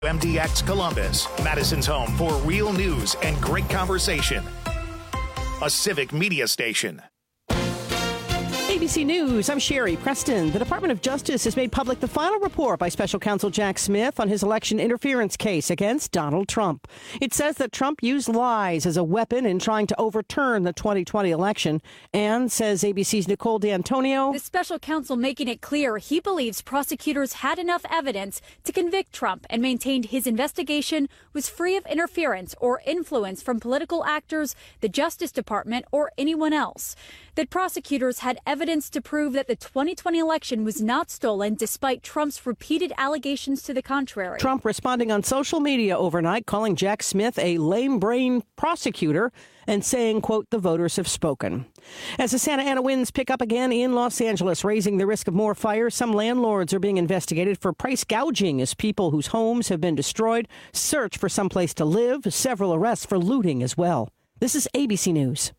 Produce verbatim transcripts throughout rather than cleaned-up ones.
M D X Columbus, Madison's home for real news and great conversation. A civic media station. A B C News, I'm Sherry Preston. The Department of Justice has made public the final report by Special Counsel Jack Smith on his election interference case against Donald Trump. It says that Trump used lies as a weapon in trying to overturn the twenty twenty election, and says A B C's Nicole D'Antonio. The special counsel making it clear he believes prosecutors had enough evidence to convict Trump and maintained his investigation was free of interference or influence from political actors, the Justice Department, or anyone else. That prosecutors had evidence to prove that the twenty twenty election was not stolen despite Trump's repeated allegations to the contrary. Trump responding on social media overnight, calling Jack Smith a lame brain prosecutor and saying, quote, the voters have spoken. As the Santa Ana winds pick up again in Los Angeles, raising the risk of more fires, some landlords are being investigated for price gouging as people whose homes have been destroyed search for someplace to live. Several arrests for looting as well. This is A B C News.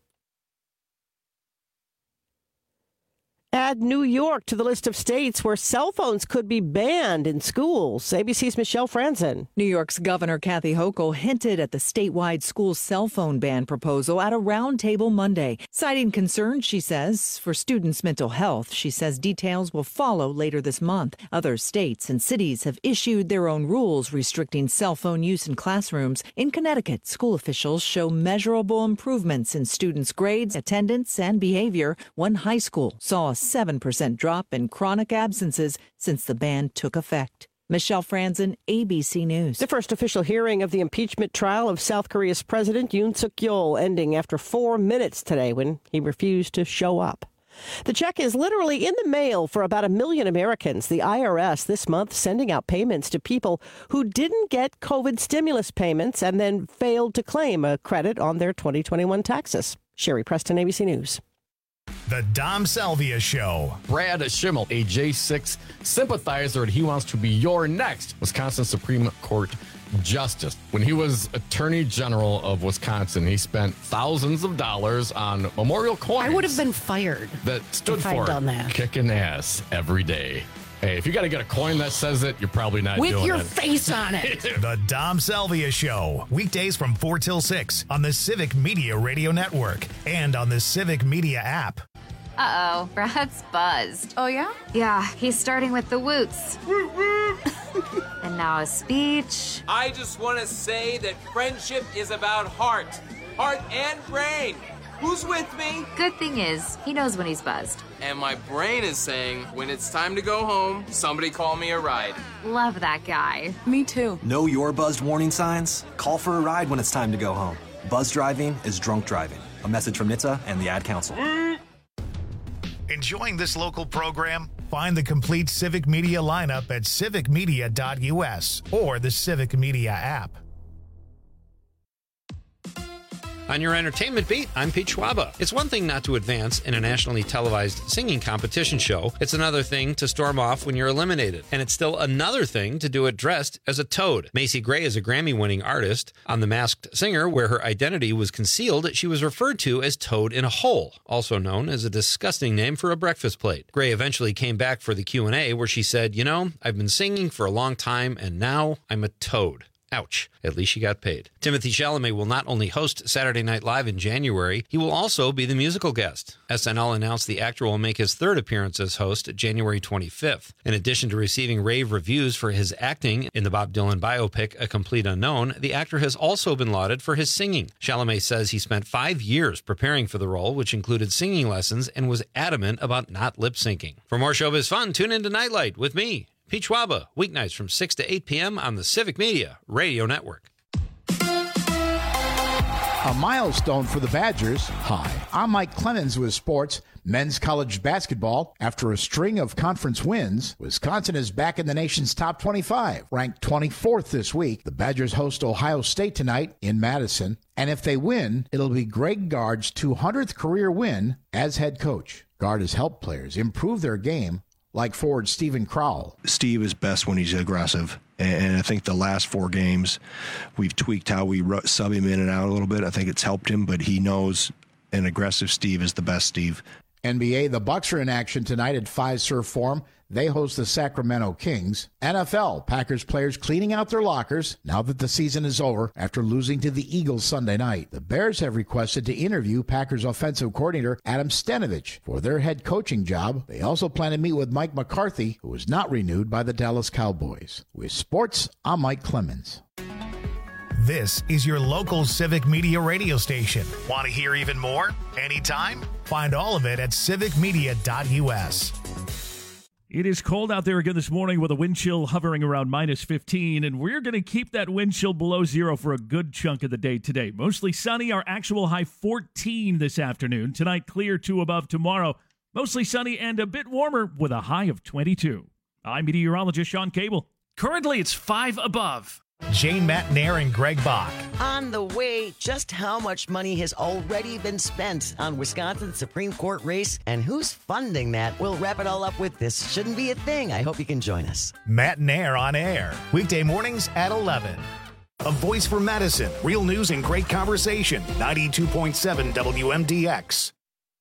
Add New York to the list of states where cell phones could be banned in schools. A B C's Michelle Franzen. New York's Governor Kathy Hochul hinted at the statewide school cell phone ban proposal at a roundtable Monday, citing concerns, she says, for students' mental health. She says details will follow later this month. Other states and cities have issued their own rules restricting cell phone use in classrooms. In Connecticut, school officials show measurable improvements in students' grades, attendance, and behavior. One high school saw a seven percent drop in chronic absences since the ban took effect. Michelle Franzen, A B C News. The first official hearing of the impeachment trial of South Korea's President Yoon Suk-yeol ending after four minutes today when he refused to show up. The check is literally in the mail for about a million Americans. The I R S this month sending out payments to people who didn't get COVID stimulus payments and then failed to claim a credit on their twenty twenty-one taxes. Sherry Preston, A B C News. The Dom Salvia Show. Brad Schimmel, a J six sympathizer, and he wants to be your next Wisconsin Supreme Court Justice. When he was Attorney General of Wisconsin, he spent thousands of dollars on memorial coins. I would have been fired. That stood if for I'd done that. Kicking ass every day. Hey, if you got to get a coin that says it, you're probably not With doing it. your face on it. The Dom Salvia Show. Weekdays from four till six on the Civic Media Radio Network and on the Civic Media app. Uh-oh, Brad's buzzed. Oh, yeah? Yeah, he's starting with the woots. And now a speech. I just want to say that friendship is about heart. Heart and brain. Who's with me? Good thing is, he knows when he's buzzed. And my brain is saying, when it's time to go home, somebody call me a ride. Love that guy. Me too. Know your buzzed warning signs? Call for a ride when it's time to go home. Buzz driving is drunk driving. A message from N H T S A and the Ad Council. Enjoying this local program? Find the complete Civic Media lineup at civic media dot U S or the Civic Media app. On your entertainment beat, I'm Pete Schwaba. It's one thing not to advance in a nationally televised singing competition show. It's another thing to storm off when you're eliminated. And it's still another thing to do it dressed as a toad. Macy Gray is a Grammy-winning artist. On The Masked Singer, where her identity was concealed, she was referred to as Toad in a Hole, also known as a disgusting name for a breakfast plate. Gray eventually came back for the Q and A, where she said, you know, I've been singing for a long time, and now I'm a toad. Ouch. At least she got paid. Timothée Chalamet will not only host Saturday Night Live in January, he will also be the musical guest. S N L announced the actor will make his third appearance as host January twenty-fifth. In addition to receiving rave reviews for his acting in the Bob Dylan biopic A Complete Unknown, the actor has also been lauded for his singing. Chalamet says he spent five years preparing for the role, which included singing lessons, and was adamant about not lip-syncing. For more showbiz fun, tune into Nightlight with me, Pete Schwaba, weeknights from six to eight p.m. on the Civic Media Radio Network. A milestone for the Badgers. Hi, I'm Mike Clemens with sports. Men's college basketball. After a string of conference wins, Wisconsin is back in the nation's top twenty-five, ranked twenty-fourth this week. The Badgers host Ohio State tonight in Madison, and if they win, it'll be Greg Gard's two hundredth career win as head coach. Gard has helped players improve their game, like forward Steven Crowell. Steve is best when he's aggressive. And I think the last four games, we've tweaked how we sub him in and out a little bit. I think it's helped him, but he knows an aggressive Steve is the best Steve. N B A, the Bucks are in action tonight at Fiserv Forum. They host the Sacramento Kings. N F L, Packers players cleaning out their lockers now that the season is over after losing to the Eagles Sunday night. The Bears have requested to interview Packers offensive coordinator Adam Stenavich for their head coaching job. They also plan to meet with Mike McCarthy, who was not renewed by the Dallas Cowboys. With sports, I'm Mike Clemens. This is your local Civic Media radio station. Want to hear even more? Anytime? Find all of it at civic media dot u s. It is cold out there again this morning with a wind chill hovering around minus fifteen, and we're going to keep that wind chill below zero for a good chunk of the day today. Mostly sunny, our actual high fourteen this afternoon. Tonight, clear to above tomorrow. Mostly sunny and a bit warmer with a high of twenty-two. I'm meteorologist Sean Cable. Currently, it's five above. Jane Matnair and Greg Bach. On the way, just how much money has already been spent on Wisconsin's Supreme Court race and who's funding that? We'll wrap it all up with This Shouldn't Be a Thing. I hope you can join us. Matnair on air, weekday mornings at eleven. A voice for medicine, real news and great conversation. ninety-two point seven W M D X.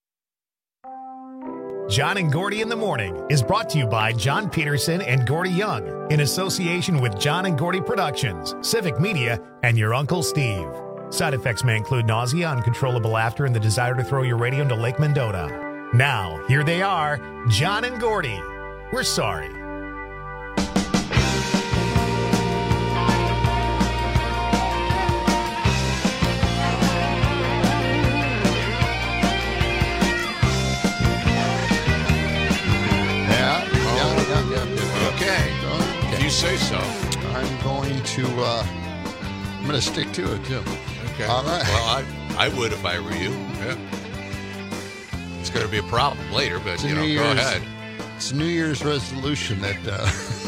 John and Gordy in the Morning is brought to you by John Peterson and Gordy Young in association with John and Gordy Productions, Civic Media, and your Uncle Steve. Side effects may include nausea, uncontrollable laughter, and the desire to throw your radio into Lake Mendota. Now, here they are, John and Gordy. We're sorry. Say so. I'm going to. Uh, I'm going to stick to it too. Okay. All right. Well, I I would if I were you. Yeah. It's going to be a problem later, but it's you know, New go Year's, ahead. It's a New Year's resolution that. Uh,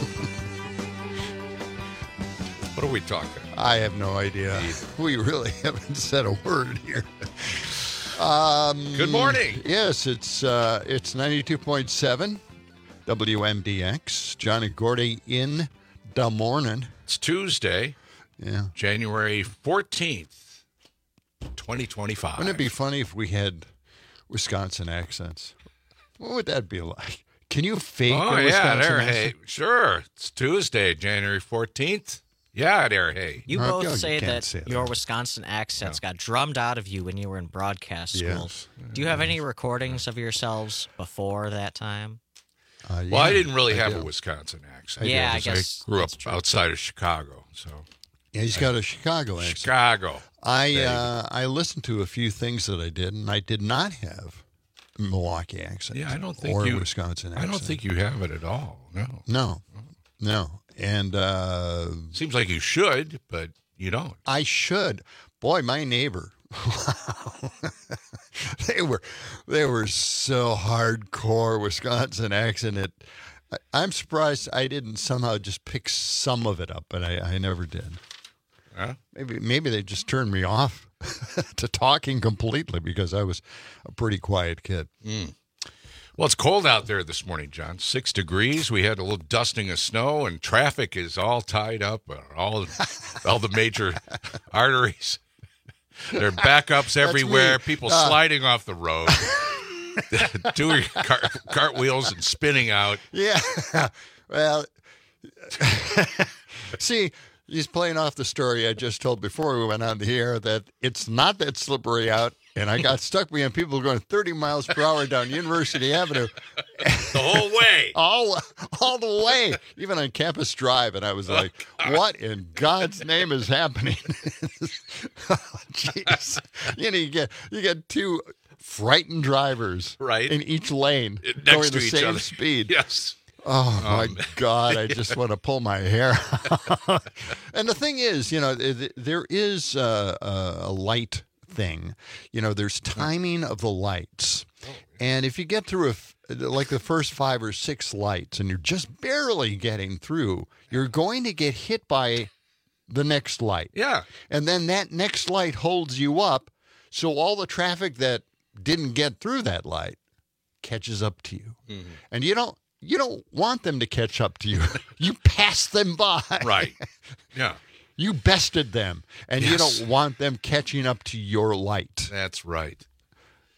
what are we talking? I have no idea. We really haven't said a word here. Um, Good morning. Yes, it's uh, it's ninety-two point seven. W M D X, John and Gordy in the morning. It's Tuesday, yeah, January fourteenth, twenty twenty-five. Wouldn't it be funny if we had Wisconsin accents? What would that be like? Can you fake oh, a yeah, Wisconsin there, accent? hey, sure. It's Tuesday, January fourteenth. Yeah, there, hey. You Oh, both God, you say can't that say that. your Wisconsin accents got drummed out of you when you were in broadcast school. Yes. Do you have any recordings of yourselves before that time? Uh, yeah, Well, I didn't really I have do. a Wisconsin accent. Yeah, I because guess I grew up that's true. outside of Chicago, so Yeah, he's got a Chicago accent. Chicago. I There you uh, I listened to a few things that I did, and I did not have a Milwaukee accent. Yeah, I don't think or you. a Wisconsin I accent. don't think you have it at all. No. No, no, and uh, Seems like you should, but you don't. I should. Boy, my neighbor. they were they were so hardcore Wisconsin accent. It, I, I'm surprised I didn't somehow just pick some of it up, but I, I never did. Huh? Maybe maybe they just turned me off to talking completely because I was a pretty quiet kid. Mm. Well, it's cold out there this morning, John. Six degrees. We had a little dusting of snow, and traffic is all tied up on all, all the major arteries. There are backups everywhere, people Uh, sliding off the road, doing cart, cartwheels and spinning out. Yeah. Well, see, he's playing off the story I just told before we went on the air that it's not that slippery out, and I got stuck behind people going thirty miles per hour down University Avenue. The whole way. all, all the way, even on Campus Drive, and I was like, what in God's name is happening? Oh, jeez. You know, you get, you get two frightened drivers Right. in each lane Next going to the each same other. speed. Yes. Oh, my Um, God. I just want to pull my hair out. And the thing is, you know, th- there is a, a light thing. You know, there's timing of the lights. And if you get through, a f- like the first five or six lights, and you're just barely getting through, you're going to get hit by the next light. Yeah. And then that next light holds you up. So all the traffic that didn't get through that light catches up to you. Mhm. And you don't you don't want them to catch up to you. You pass them by. Right. Yeah. You bested them, and you Yes. don't want them catching up to your light. That's right.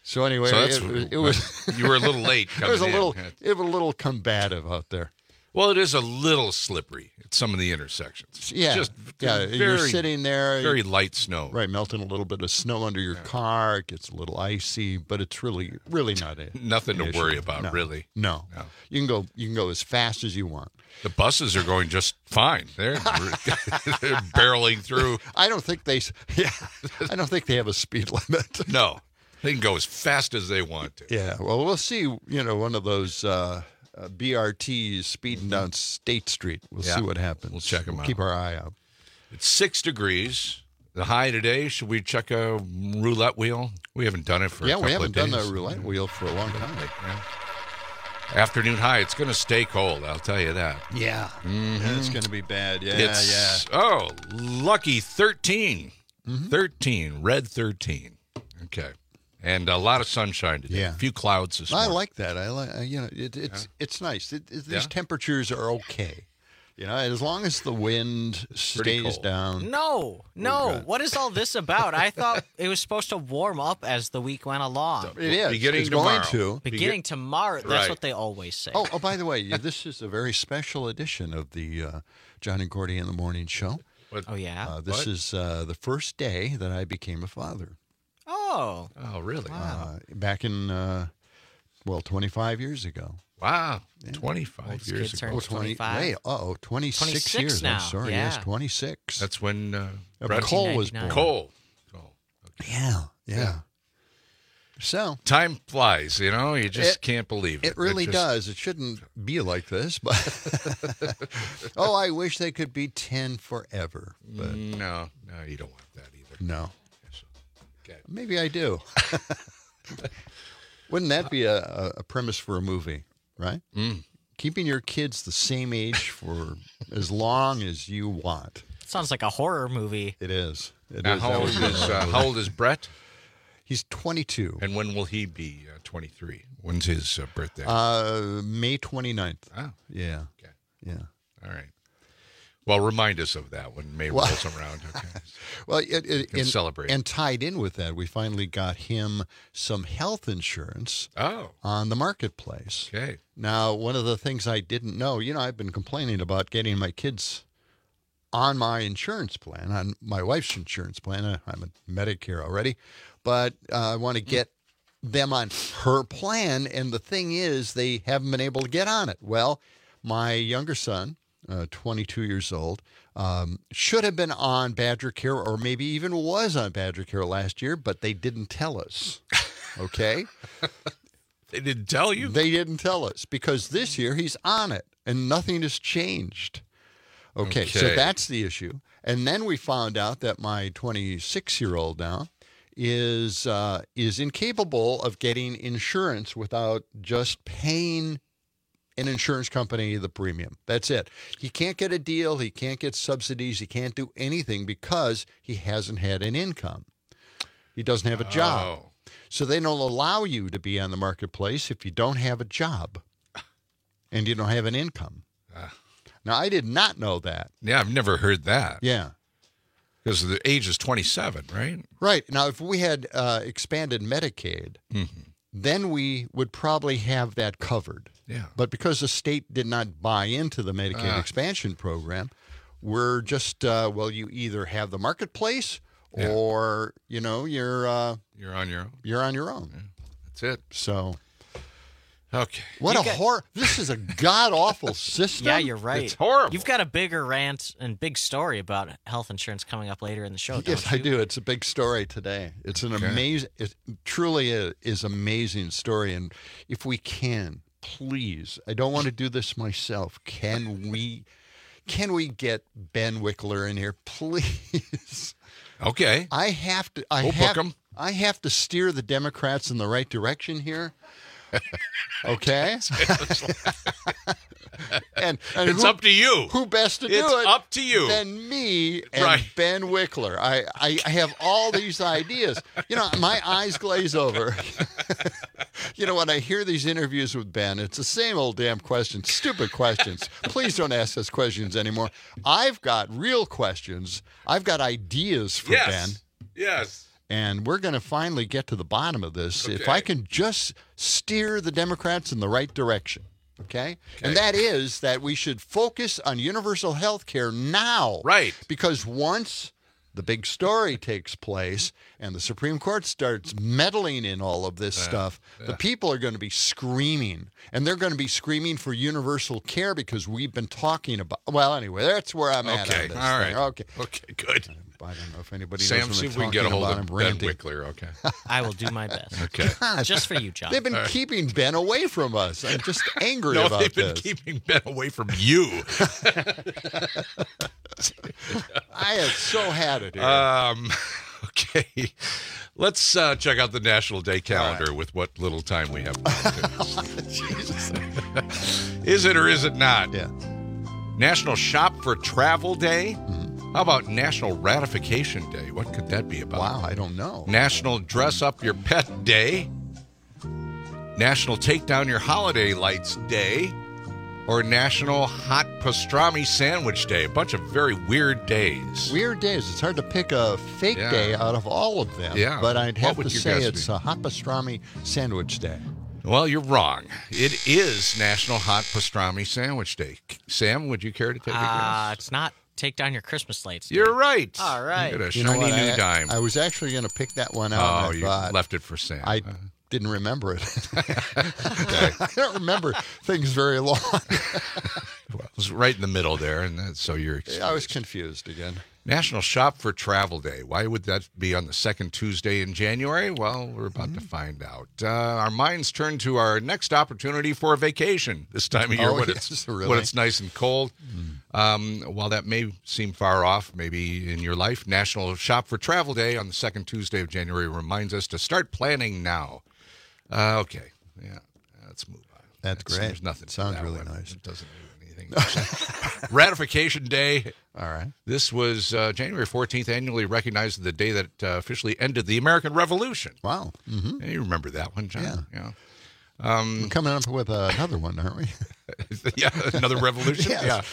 So anyway, So that's- it, it was. you were a little late It was a coming in. little. It was a little combative out there. Well, it is a little slippery at some of the intersections. Yeah, Just yeah. very, You're sitting there, very light snow. right? Melting a little bit of snow under your car. It gets a little icy, but it's really, really not a Nothing to an issue. worry about, No. really. No. No. you can go. You can go as fast as you want. The buses are going just fine. They're, they're barreling through. I don't think they. Yeah, I don't think they have a speed limit. No, they can go as fast as they want to. Yeah. Well, we'll see. You know, one of those uh, uh, B R Ts speeding down State Street. We'll Yeah. see what happens. We'll check 'em out. Keep our eye out. It's six degrees. The high today. Should we check a roulette wheel? We haven't done it for Yeah, a couple we haven't of done days. the roulette wheel for a long time. Yeah. Afternoon high. It's going to stay cold. I'll tell you that. Yeah. Mhm. It's going to be bad. Yeah, It's, yeah. Oh, lucky thirteen. Mm-hmm. thirteen. Red thirteen. Okay. And a lot of sunshine today. Yeah. A few clouds this I morning. like that. I like. uh, You know, it, it's it's nice. It, it, these Yeah. temperatures are okay. You know, as long as the wind Pretty stays cold. down. No, no. good. What is all this about? I thought it was supposed to warm up as the week went along. It is. Beginning it's going tomorrow. to. Beginning tomorrow. That's Right. what they always say. Oh, oh, by the way, yeah, this is a very special edition of the uh, John and Gordy in the Morning Show. Oh, yeah? Uh, this What? is uh, the first day that I became a father. Oh. Oh, really? Uh, back in, uh, well, twenty-five years ago. Wow. twenty-five Oldest years kid ago. turned Oh, twenty, twenty-five. wait, uh-oh, twenty-six, twenty-six years. now, I'm sorry. yeah. Yes, twenty-six. That's when uh, Uh, Brett Cole was born. nineteen ninety-nine. Cole. Cole. Yeah, yeah. Yeah. So Time flies, you know? You just It- can't believe it. it really just- does. It shouldn't be like this, but oh, I wish they could be ten forever. But No, no, you don't want that either. no, Okay. maybe I do. Wouldn't that be a, a- a premise for a movie, right? Mm. Keeping your kids the same age for as long as you want. Sounds like a horror movie. It is. It Now, is. how That old would be is a uh, movie. how old is Brett? He's twenty-two. And when will he be uh, twenty-three? When's his uh, birthday? Uh, May twenty-ninth. oh, Yeah. okay. Yeah. All right. Well, remind us of that when May Well- rolls around. Okay. Well, it, it, can and, celebrate. and tied in with that, we finally got him some health insurance Oh, on the marketplace. okay. Now, one of the things I didn't know, you know, I've been complaining about getting my kids on my insurance plan, on my wife's insurance plan. I- I'm a Medicare already, but uh, I want to get them on her plan. And the thing is, they haven't been able to get on it. Well, my younger son, uh, twenty-two years old, um, should have been on Badger Care, or maybe even was on Badger Care last year, but they didn't tell us. Okay? They didn't tell you? They didn't tell us because this year he's on it and nothing has changed. Okay, so Okay. that's the issue. And then we found out that my twenty-six-year-old now is uh, is incapable of getting insurance without just paying an insurance company the premium. That's it. He can't get a deal. He can't get subsidies. He can't do anything because he hasn't had an income. He doesn't have a job. Oh. So they don't allow you to be on the marketplace if you don't have a job and you don't have an income. Ah. Now, I did not know that. Yeah, I've never heard that. Yeah. Because the age is twenty-seven, right? Right. Now, if we had uh, expanded Medicaid, Mm-hmm. then we would probably have that covered. Yeah. But because the state did not buy into the Medicaid Ah. expansion program, we're just, uh, well, you either have the marketplace Yeah. or, you know, you're uh, You're on your own. you're on your own. That's it. So Okay. what You a got- horror. This is a god-awful system. Yeah, you're right. It's horrible. You've got a bigger rant and big story about health insurance coming up later in the show, don't Yes, you? I do. It's a big story today. It's an Okay. amazing, it truly is, is amazing story. And if we can, please, I don't want to do this myself. Can we, can we get Ben Wickler in here, please? Okay. I have to. I We'll have, book him. I have to steer the Democrats in the right direction here. Okay. and, and It's who- up to you. Who best to It's do it? up to you. Than me and Right. Ben Wickler. I, I, I have all these ideas. You know, my eyes glaze over. You know, when I hear these interviews with Ben, it's the same old damn questions, stupid questions. Please don't ask us questions anymore. I've got real questions. I've got ideas for Yes. Ben. Yes. And we're going to finally get to the bottom of this if Okay. I can just steer the Democrats in the right direction. Okay? Okay. And that is that we should focus on universal health care now. Right. Because once the big story takes place and the Supreme Court starts meddling in all of this Uh, stuff, the yeah. people are going to be screaming. And they're going to be screaming for universal care because we've been talking about. Well, anyway, that's where I'm at Okay, on this all thing. right. Okay. Okay, good. I don't know if anybody Sam, knows see what if we I'm can get a talking hold about. of I'm Ben ranting. Wickler, okay? I will do my best. Okay. Gosh, Just for you, John. They've been All right. keeping Ben away from us. I'm just angry No, about they've been this. keeping Ben away from you. I have so had it here. Um, okay. Let's uh, check out the National Day calendar with what little time we have. Jesus. Is it or is it not? Yeah. National Shop for Travel Day? How about National Ratification Day? What could that be about? Wow, I don't know. National Dress Up Your Pet Day? National Take Down Your Holiday Lights Day? Or National Hot Pastrami Sandwich Day? A bunch of very weird days. Weird days. It's hard to pick a fake Yeah. day out of all of them. Yeah. But I'd What have would to your say guess it's be? a hot pastrami sandwich day. Well, you're wrong. It is National Hot Pastrami Sandwich Day. Sam, would you care to take a Uh, guess? it's not take down your Christmas lights. You're right. All right. Look at a You know shiny what? new I, dime. I was actually going to pick that one out. oh, and I you thought, left it for Sam. I didn't remember it. I don't remember things very long. Well, it was right in the middle there, and that's, so you're. I was confused again. National Shop for Travel Day. Why would that be on the second Tuesday in January? Well, we're about Mm-hmm. to find out. Uh, our minds turn to our next opportunity for a vacation this time of year Oh, when, yes, it's, really? when it's nice and cold. Um, while that may seem far off, maybe in your life, National Shop for Travel Day on the second Tuesday of January reminds us to start planning now. Uh, okay, yeah, let's move on. That's great. There's nothing. to Sounds that really one. nice. It doesn't do anything. Ratification Day. All right. This was uh, January fourteenth, annually recognized as the day that uh, officially ended the American Revolution. Wow. Mm-hmm. Yeah, you remember that one, John? Yeah. Yeah. Um, We're coming up with uh, another one, aren't we? yeah, another revolution? Yes. Yeah.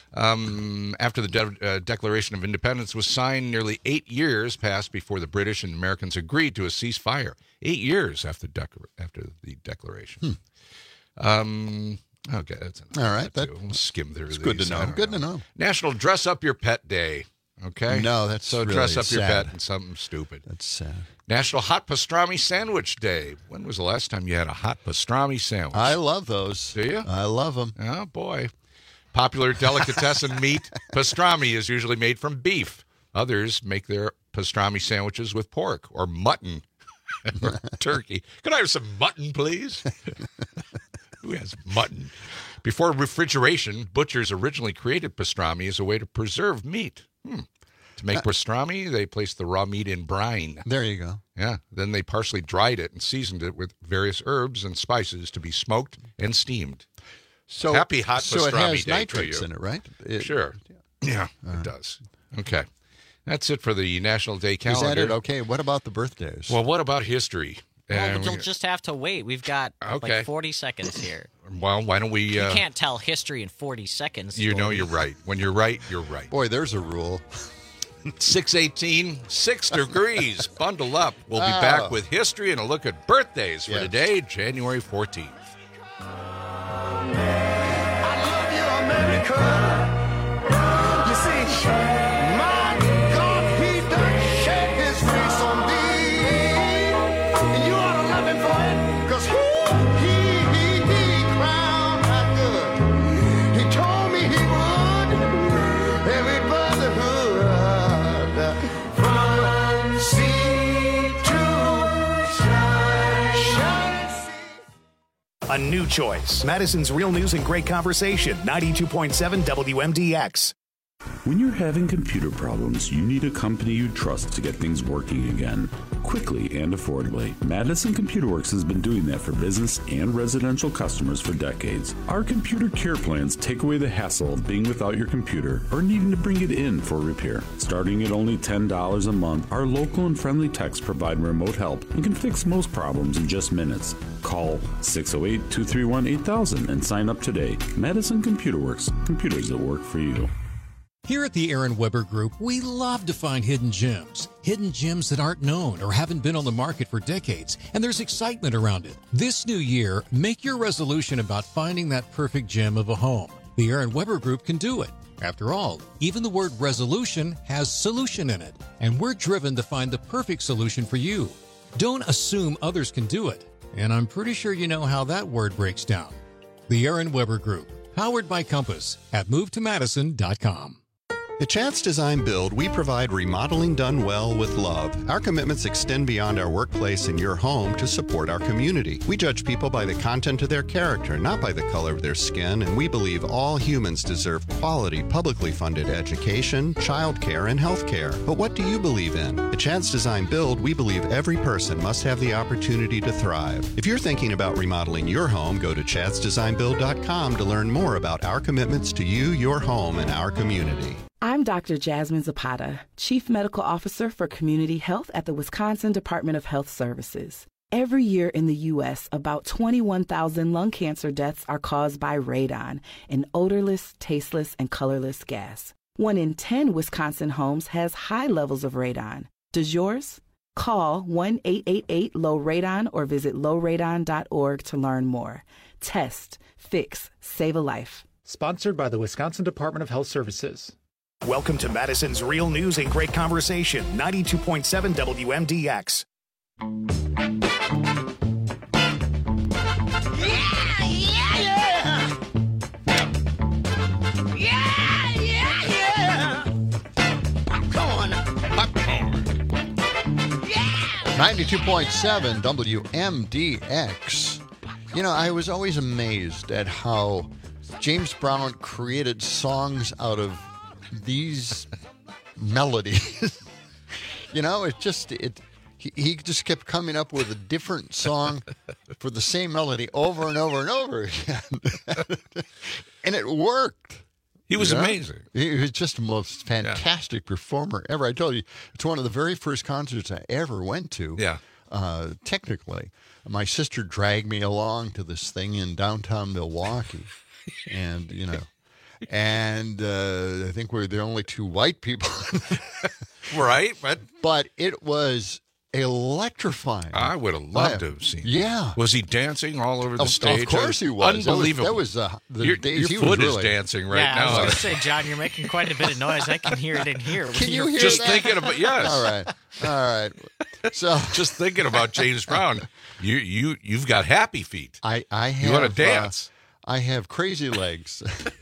Um, after the de- uh, Declaration of Independence was signed, nearly eight years passed before the British and Americans agreed to a ceasefire. Eight years after, dec- after the Declaration. Hmm. Um, okay, that's enough. All right, That that- too. We'll skim through It's these. good to I know. don't Good to know. National Dress Up Your Pet Day. Okay. No, that's so really dress up your sad. pet in something stupid. That's sad. National Hot Pastrami Sandwich Day. When was the last time you had a hot pastrami sandwich? I love those. Do you? I love them. Oh boy. Popular delicatessen meat, pastrami is usually made from beef. Others make their pastrami sandwiches with pork or mutton or turkey. Could I have some mutton, please? Who has mutton? Before refrigeration, butchers originally created pastrami as a way to preserve meat. Hmm. To make pastrami, they placed the raw meat in brine. There you go. Yeah. Then they partially dried it and seasoned it with various herbs and spices to be smoked and steamed. So Happy hot So it pastrami has day nitrates to you. in it, right? It- Sure. Yeah, it does. Okay. That's it for the National Day Is calendar. that it? Okay. What about the birthdays? Well, what about history? Well, Uh, you'll we- just have to wait. We've got Okay. like forty seconds here. well, why don't we... Uh, You can't tell history in forty seconds. you know Gordy. you're right. When you're right, you're right. Boy, there's a rule. six eighteen, six degrees. Bundle up. We'll be Oh. back with history and a look at birthdays for Yes. today, January fourteenth. You see, my God, he done shed his face on thee. And you ought to love him for it, because he, he, he, he crowned my good. He told me he would. Every brotherhood from sea to sky. A new choice. Madison's Real News and Great Conversation, ninety-two point seven W M D X. When you're having computer problems, you need a company you trust to get things working again, quickly and affordably. Madison Computer Works has been doing that for business and residential customers for decades. Our computer care plans take away the hassle of being without your computer or needing to bring it in for repair. Starting at only ten dollars a month, our local and friendly techs provide remote help and can fix most problems in just minutes. Call six oh eight, two three one, eight thousand and sign up today. Madison Computer Works, computers that work for you. Here at the Aaron Weber Group, we love to find hidden gems. Hidden gems that aren't known or haven't been on the market for decades, and there's excitement around it. This new year, make your resolution about finding that perfect gem of a home. The Aaron Weber Group can do it. After all, even the word resolution has solution in it, and we're driven to find the perfect solution for you. Don't assume others can do it, and I'm pretty sure you know how that word breaks down. The Aaron Weber Group, powered by Compass at move to madison dot com. At Chance Design Build, we provide remodeling done well with love. Our commitments extend beyond our workplace and your home to support our community. We judge people by the content of their character, not by the color of their skin, and we believe all humans deserve quality, publicly funded education, childcare, and health care. But what do you believe in? At Chance Design Build, we believe every person must have the opportunity to thrive. If you're thinking about remodeling your home, go to chance design build dot com to learn more about our commitments to you, your home, and our community. I'm Doctor Jasmine Zapata, Chief Medical Officer for Community Health at the Wisconsin Department of Health Services. Every year in the U S, about twenty-one thousand lung cancer deaths are caused by radon, an odorless, tasteless, and colorless gas. One in ten Wisconsin homes has high levels of radon. Does yours? Call one eight eight eight low radon or visit low radon dot org to learn more. Test, fix, save a life. Sponsored by the Wisconsin Department of Health Services. Welcome to Madison's Real News and Great Conversation, ninety-two point seven W M D X. ninety-two point seven W M D X. You know, I was always amazed at how James Brown created songs out of these melodies. You know, it just it he, he just kept coming up with a different song for the same melody over and over and over again. And it worked. He was you know? amazing. He was just the most fantastic yeah. performer ever. I told you, it's one of the very first concerts I ever went to. Yeah. Uh, technically, my sister dragged me along to this thing in downtown Milwaukee. And, you know, and uh, I think we're the only two white people. Right. But but it was electrifying. I would have loved to have seen it. Yeah. Was he dancing all over the of, stage? Of course he was. Unbelievable. That was, that was uh, the your days your he foot was is really... dancing right yeah, now. I was going to say, John, you're making quite a bit of noise. I can hear it in here. Can you hear Just that? thinking about, yes. All right. All right. So just thinking about James Brown, you, you, you've got happy feet. I, I have... You want to dance. Uh, I have crazy legs.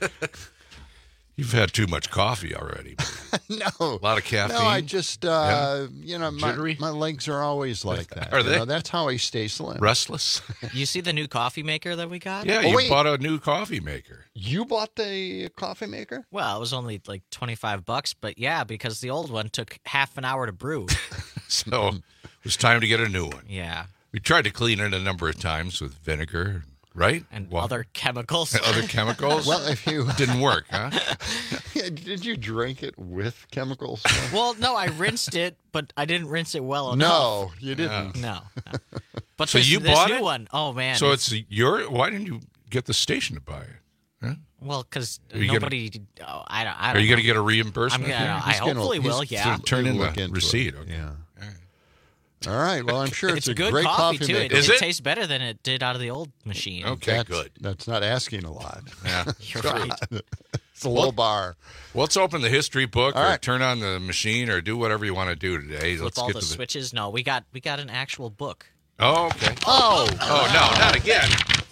You've had too much coffee already. No. A lot of caffeine. No, I just, uh, yeah. you know, my, my legs are always like that. Are they? You know, that's how I stay slim. Restless? You see the new coffee maker that we got? Yeah, oh, you wait. bought a new coffee maker. You bought the coffee maker? Well, it was only like twenty-five bucks, but yeah, because the old one took half an hour to brew. So it was time to get a new one. Yeah. We tried to clean it a number of times with vinegar, right? And well, other chemicals. Other chemicals? Well, if you... Didn't work, huh? Did you drink it with chemicals? Well, no, I rinsed it, but I didn't rinse it well enough. No, you didn't. No. no. But so this, you this bought new it? one, oh, man. So it's, it's your... Why didn't you get the station to buy it? Huh? Well, because you nobody... Gonna, oh, I don't, I don't Are you going to get a reimbursement? I'm gonna, I gonna, hopefully will, yeah. So turn in look the into receipt. It. Okay. Yeah. All right. Well, I'm sure it's, it's a good great coffee, coffee too. maker. It, Is it it? tastes better than it did out of the old machine. Okay, that's, good. That's not asking a lot. Yeah. You're right. It's a low bar. Well, let's open the history book All or right. turn on the machine or do whatever you want to do today. Flip let's all get the to the switches. No, we got we got an actual book. Oh, okay. Oh. Oh, no, not again.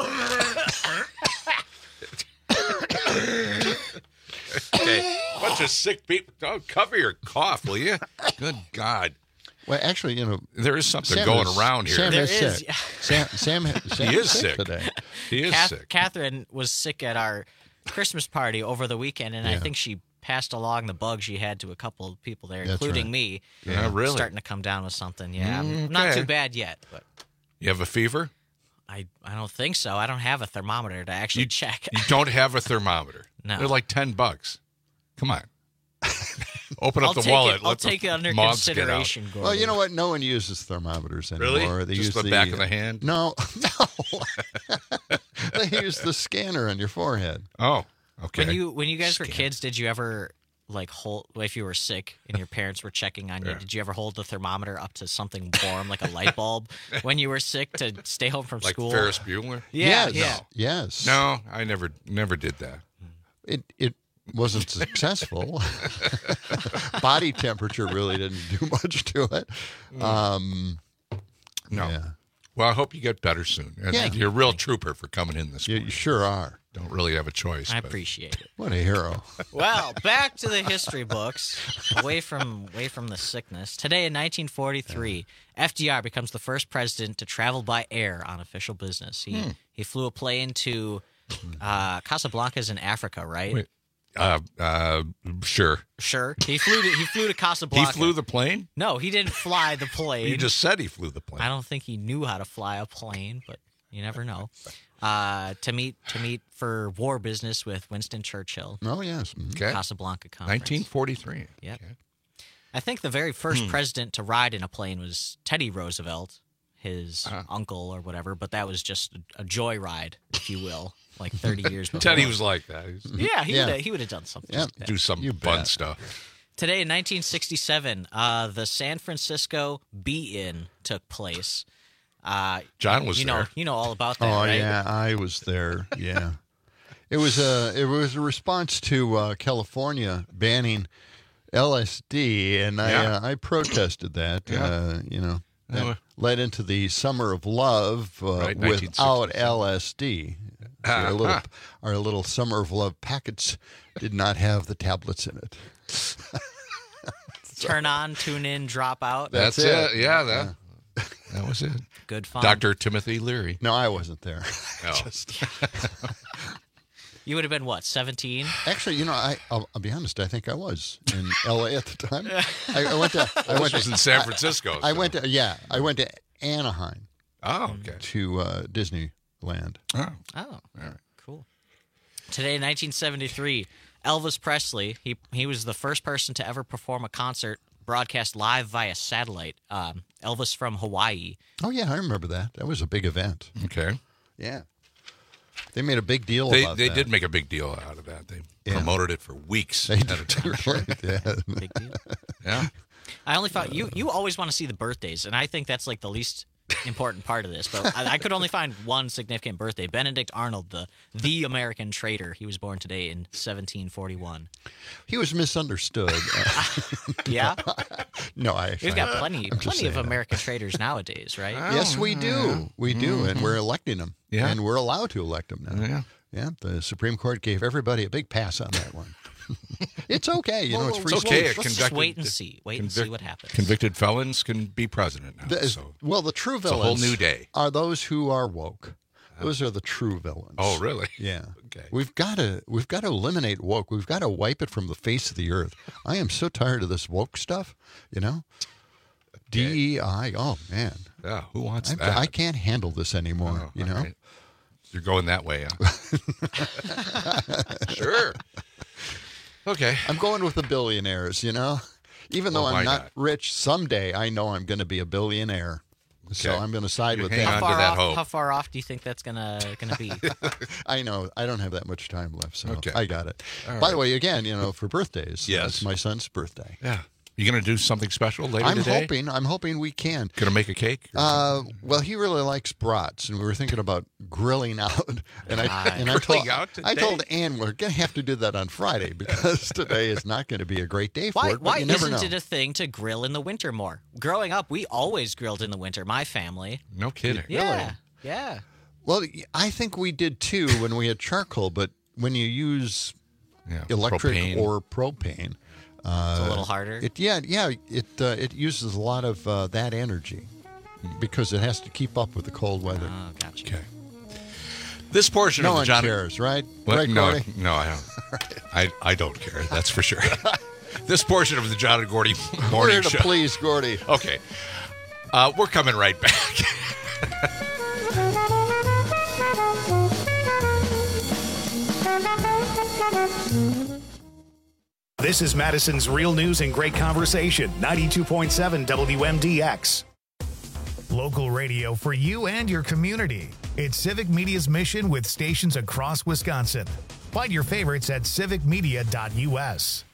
Okay. Bunch of sick people. Don't cover your cough, will you? Good God. Well, actually, you know, There is something Sam going is- around here. Sam There is is, sick. yeah. Sam, Sam, Sam He is sick. today. He is Kath- sick. Catherine was sick at our Christmas party over the weekend, and I Yeah. think she passed along the bug she had to a couple of people there, That's including right. me. Yeah, really? Starting to come down with something. Yeah, Mm, not okay. too bad yet, but You have a fever? I I don't think so. I don't have a thermometer to actually check. You don't have a thermometer. No. They're like ten bucks. Come on. Open up I'll the take wallet. It, I'll let the take it under moths get out. consideration. Gordon. Well, you know what? No one uses thermometers Really? anymore. They Just use the back of the hand? No, no. They use the scanner on your forehead. Oh, okay. When you when you guys were kids, did you ever like hold if you were sick and your parents were checking on you? Yeah. Did you ever hold the thermometer up to something warm, like a light bulb, when you were sick to stay home from Like school? Ferris Bueller? Yeah, Yes. yeah. Yes. No, I never never did that. It it wasn't successful. Body temperature really didn't do much to it. Um, No. yeah. Well, I hope you get better soon. And Yeah. You're a real trooper for coming in this You, morning. you sure are. Don't really have a choice. I but- appreciate it. What a hero. Well, back to the history books, away from away from the sickness. Today in nineteen forty-three, F D R becomes the first president to travel by air on official business. He Hmm. he flew a plane to uh, Casablanca's in Africa, right? Wait. Uh, uh, sure. Sure. He flew to he flew to He Casablanca. flew the plane? No, he didn't fly the plane. You just said he flew the plane. I don't think he knew how to fly a plane, but you never know. Uh, to meet to meet for war business with Winston Churchill. Oh, yes. Okay. Casablanca Conference. nineteen forty-three. Yep. Okay. I think the very first Hmm. president to ride in a plane was Teddy Roosevelt, his Uh-huh. uncle or whatever, but that was just a, a joyride, if you will, like thirty years before. Teddy was like that. He was- Yeah, he Yeah. would have he would have done something. Yeah. like that. do some You fun bet. stuff. Today in nineteen sixty-seven, uh, the San Francisco Be-In took place. Uh, John was you know, there. You know all about that, Oh right? yeah, I was there. Yeah, it was a it was a response to uh, California banning L S D, and I Yeah. uh, I protested that. Yeah. Uh, you know, that Yeah. led into the Summer of Love uh, Right, without nineteen sixty-seven. L S D. See, our little Uh-huh. our little Summer of Love packets did not have the tablets in it. Turn on, tune in, drop out. That's, That's it. it. Yeah, that that was it. Good fun. Doctor Timothy Leary. No, I wasn't there. No. Just- You would have been what, seventeen? Actually, you know, I I'll, I'll be honest. I think I was in L A at the time. I, I went to. I This went was to, in San I- Francisco, I, so. went to. Yeah, I went to Anaheim Oh, okay. to uh, Disneyland. Oh, Oh, cool. Today in nineteen seventy-three, Elvis Presley, he he was the first person to ever perform a concert broadcast live via satellite. Um, Elvis from Hawaii. Oh yeah, I remember that. That was a big event. okay. Yeah, they made a big deal They about they that. did make a big deal out of that. They Yeah. promoted it for weeks They at a did. time. Right, yeah. Big deal. Yeah. I only found you. You always want to see the birthdays, and I think that's like the least important part of this. But I, I could only find one significant birthday: Benedict Arnold, the the American traitor. He was born today in seventeen forty-one. He was misunderstood. Uh, Yeah, no, I. we've got plenty I'm just plenty of saying. American traitors nowadays, right? Yes, we do. We do, and we're electing them. Yeah. and we're allowed to elect them now. Yeah. Yeah, the Supreme Court gave everybody a big pass on that one. It's okay, you know. It's free It's okay. speech. A Let's just convicted- wait and see. Wait and see convic- what happens. Convicted felons can be president now. The- so. well, the true It's a villains whole new day. are those who are woke. Those are the true villains. Oh, really? Yeah. Okay. We've got to we've got to eliminate woke. We've got to wipe it from the face of the earth. I am so tired of this woke stuff. You know, D E I. Oh man, Yeah. Who wants I, that? I can't handle this anymore. Oh, you all know. right. You're going that way, huh? Sure. Okay. I'm going with the billionaires. You know, even though Well, I'm why not, not? rich, someday I know I'm going to be a billionaire. So Okay. I'm going to side You with hang them. on How to far that off? hope. How far off do you think that's gonna gonna be? I know. I don't have that much time left, so Okay. I got it. All By right. the way, again, you know, for birthdays, Yes. it's my son's birthday. Yeah. You going to do something special later I'm today? hoping. I'm hoping we can. Going to make a cake? or Uh, well, he really likes brats, and we were thinking about grilling out. And I Ah, and I grilling told, out I today? told Ann we're going to have to do that on Friday because today is not going to be a great day for Why, it. But why you never isn't know. it a thing to grill in the winter more? Growing up, we always grilled in the winter. My family. No kidding. Yeah, yeah. Well, I think we did too when we had charcoal, but when you use Yeah. electric Propane. or propane, uh, It's a little harder. It yeah yeah it uh, it uses a lot of uh, that energy because it has to keep up with the cold weather. Oh, gotcha. Okay. This portion no of the one John cares, right? What? Right, no, Gordy? no, I don't. I, I don't care. That's for sure. This portion of the John and Gordy We're morning here to show. please Gordy. Okay. Uh, we're coming right back. This is Madison's Real News and Great Conversation, ninety-two point seven W M D X. Local radio for you and your community. It's Civic Media's mission with stations across Wisconsin. Find your favorites at civic media dot U S.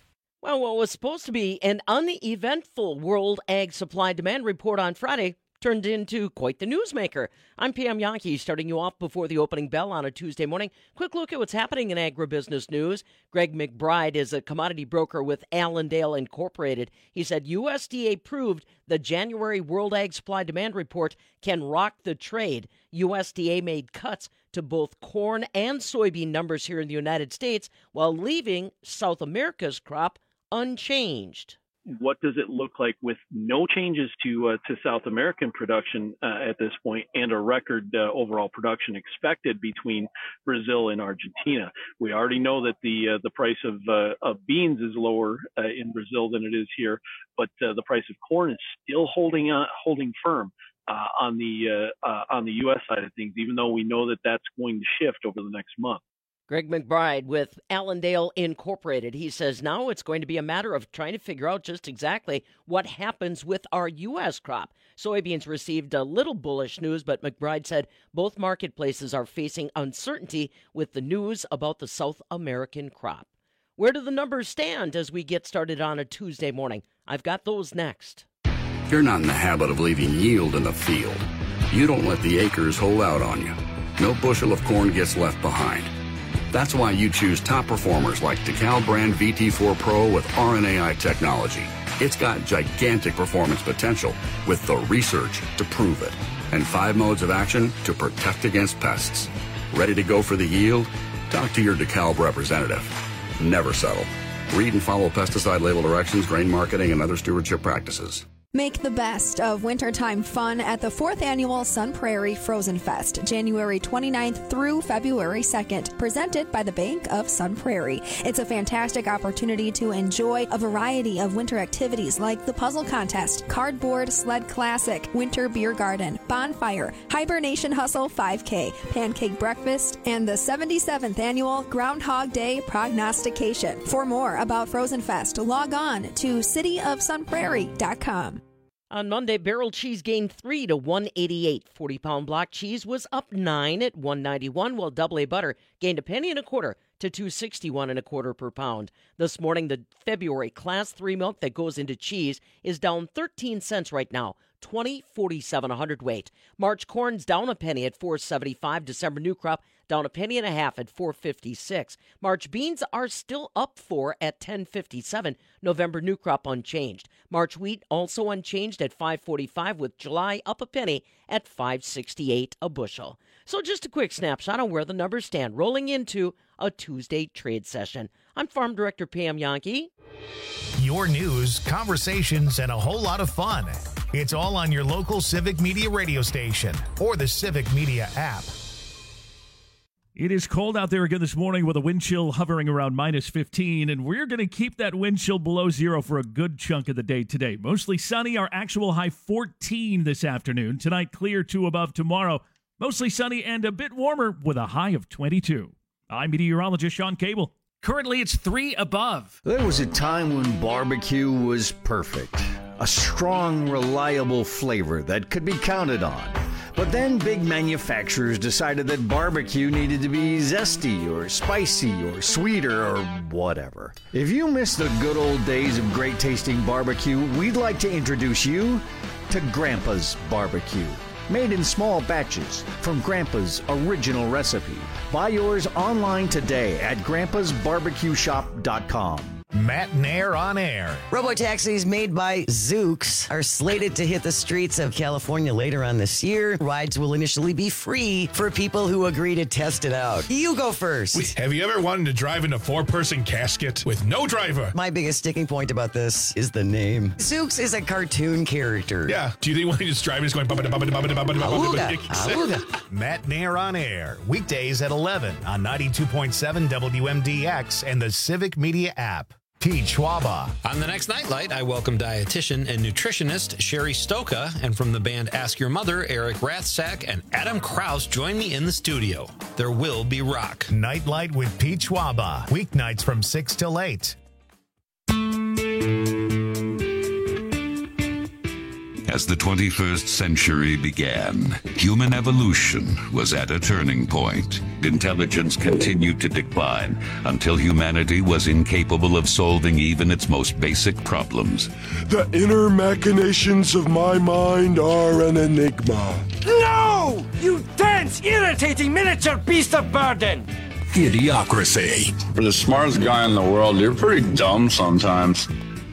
Well, what was supposed to be an uneventful World Ag Supply Demand report on Friday turned into quite the newsmaker. I'm Pam Yankee, starting you off before the opening bell on a Tuesday morning. Quick look at what's happening in agribusiness news. Greg McBride is a commodity broker with Allendale Incorporated. He said U S D A proved the January World Ag Supply Demand report can rock the trade. U S D A made cuts to both corn and soybean numbers here in the United States while leaving South America's crop unchanged. What does it look like with no changes to uh, to South American production uh, at this point and a record uh, overall production expected between Brazil and Argentina? We already know that the uh, the price of uh, of beans is lower uh, in Brazil than it is here, but uh, the price of corn is still holding uh, holding firm uh, on the uh, uh, on the U S side of things, even though we know that that's going to shift over the next month. Greg McBride with Allendale Incorporated. He says now it's going to be a matter of trying to figure out just exactly what happens with our U S crop. Soybeans received a little bullish news, but McBride said both marketplaces are facing uncertainty with the news about the South American crop. Where do the numbers stand as we get started on a Tuesday morning? I've got those next. You're not in the habit of leaving yield in the field. You don't let the acres hold out on you. No bushel of corn gets left behind. That's why you choose top performers like DeKalb brand V T four Pro with R N A I technology. It's got gigantic performance potential with the research to prove it and five modes of action to protect against pests. Ready to go for the yield? Talk to your DeKalb representative. Never settle. Read and follow pesticide label directions, grain marketing, and other stewardship practices. Make the best of wintertime fun at the fourth Annual Sun Prairie Frozen Fest, January twenty-ninth through February second, presented by the Bank of Sun Prairie. It's a fantastic opportunity to enjoy a variety of winter activities like the Puzzle Contest, Cardboard Sled Classic, Winter Beer Garden, Bonfire, Hibernation Hustle five K, Pancake Breakfast, and the seventy-seventh Annual Groundhog Day Prognostication. For more about Frozen Fest, log on to city of sun prairie dot com. On Monday, barrel cheese gained three to one eighty-eight. forty-pound block cheese was up nine at one ninety-one, while double A butter gained a penny and a quarter to two sixty-one and a quarter per pound. This morning, the February Class three milk that goes into cheese is down thirteen cents right now, twenty forty-seven a hundredweight. March corn's down a penny at four seventy-five. December new crop down a penny and a half at four fifty-six. March beans are still up four at ten fifty-seven. November new crop unchanged. March wheat also unchanged at five forty-five, with July up a penny at five sixty-eight a bushel. So just a quick snapshot on where the numbers stand, rolling into a Tuesday trade session. I'm Farm Director Pam Yankee. Your news, conversations, and a whole lot of fun. It's all on your local Civic Media radio station or the Civic Media app. It is cold out there again this morning with a wind chill hovering around minus fifteen, and we're going to keep that wind chill below zero for a good chunk of the day today. Mostly sunny, our actual high fourteen this afternoon. Tonight, clear to above tomorrow. Mostly sunny and a bit warmer with a high of twenty-two. I'm meteorologist Sean Cable. Currently, it's three above. There was a time when barbecue was perfect. A strong, reliable flavor that could be counted on. But then big manufacturers decided that barbecue needed to be zesty or spicy or sweeter or whatever. If you miss the good old days of great tasting barbecue, we'd like to introduce you to Grandpa's Barbecue. Made in small batches from Grandpa's original recipe. Buy yours online today at grandpas barbecue shop dot com. Matt and Air on Air. Robotaxis made by Zoox are slated to hit the streets of California later on this year. Rides will initially be free for people who agree to test it out. You go first. Wait, have you ever wanted to drive in a four-person casket with no driver? My biggest sticking point about this is the name. Zoox is a cartoon character. Yeah. Do you think when he's driving, he's going... Auga, auga. Matt and Air on Air. Weekdays at eleven on ninety-two point seven W M D X and the Civic Media app. Pete Schwaba. On the next Nightlight, I welcome dietitian and nutritionist Sherry Stoka, and from the band Ask Your Mother, Eric Rathsack and Adam Krause join me in the studio. There will be rock. Nightlight with Pete Schwaba. Weeknights from six till eight. As the twenty-first century began, human evolution was at a turning point. Intelligence continued to decline until humanity was incapable of solving even its most basic problems. The inner machinations of my mind are an enigma. No! You dense, irritating miniature beast of burden! Idiocracy. For the smartest guy in the world, you're pretty dumb sometimes.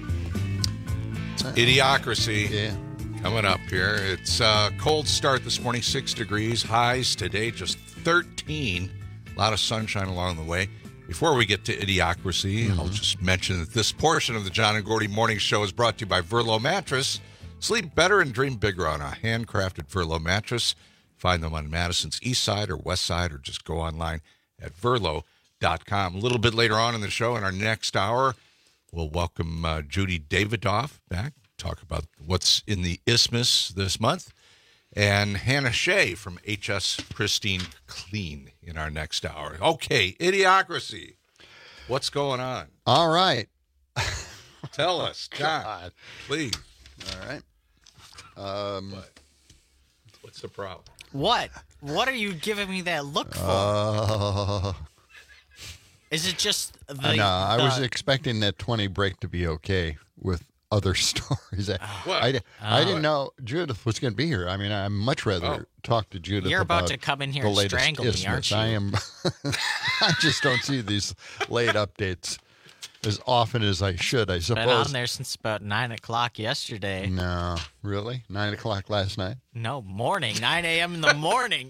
Idiocracy. Yeah. Coming up here. It's a cold start this morning, six degrees. Highs today just thirteen. A lot of sunshine along the way. Before we get to Idiocracy, mm-hmm. I'll just mention that this portion of the John and Gordy Morning Show is brought to you by Verlo Mattress. Sleep better and dream bigger on a handcrafted Verlo mattress. Find them on Madison's east side or west side, or just go online at verlo dot com. A little bit later on in the show, in our next hour, we'll welcome uh, Judy Davidoff back. Talk about what's in the Isthmus this month, and Hannah Shea from H S Pristine Clean in our next hour. Okay, Idiocracy. What's going on? All right. Tell us, John, please. All right. Um, what? What's the problem? What? What are you giving me that look for? Uh, Is it just the... No, I the, was expecting that twenty break to be okay with other stories. I, What? I, I Oh. didn't know Judith was going to be here. I mean, I'd much rather Oh. talk to Judith You're about about to come in here the and latest strangle me, isthmus. aren't you? I am. I just don't see these late updates as often as I should, I suppose. Been on there since about nine o'clock yesterday. No, really? Nine o'clock last night? No, morning. nine a.m. in the morning.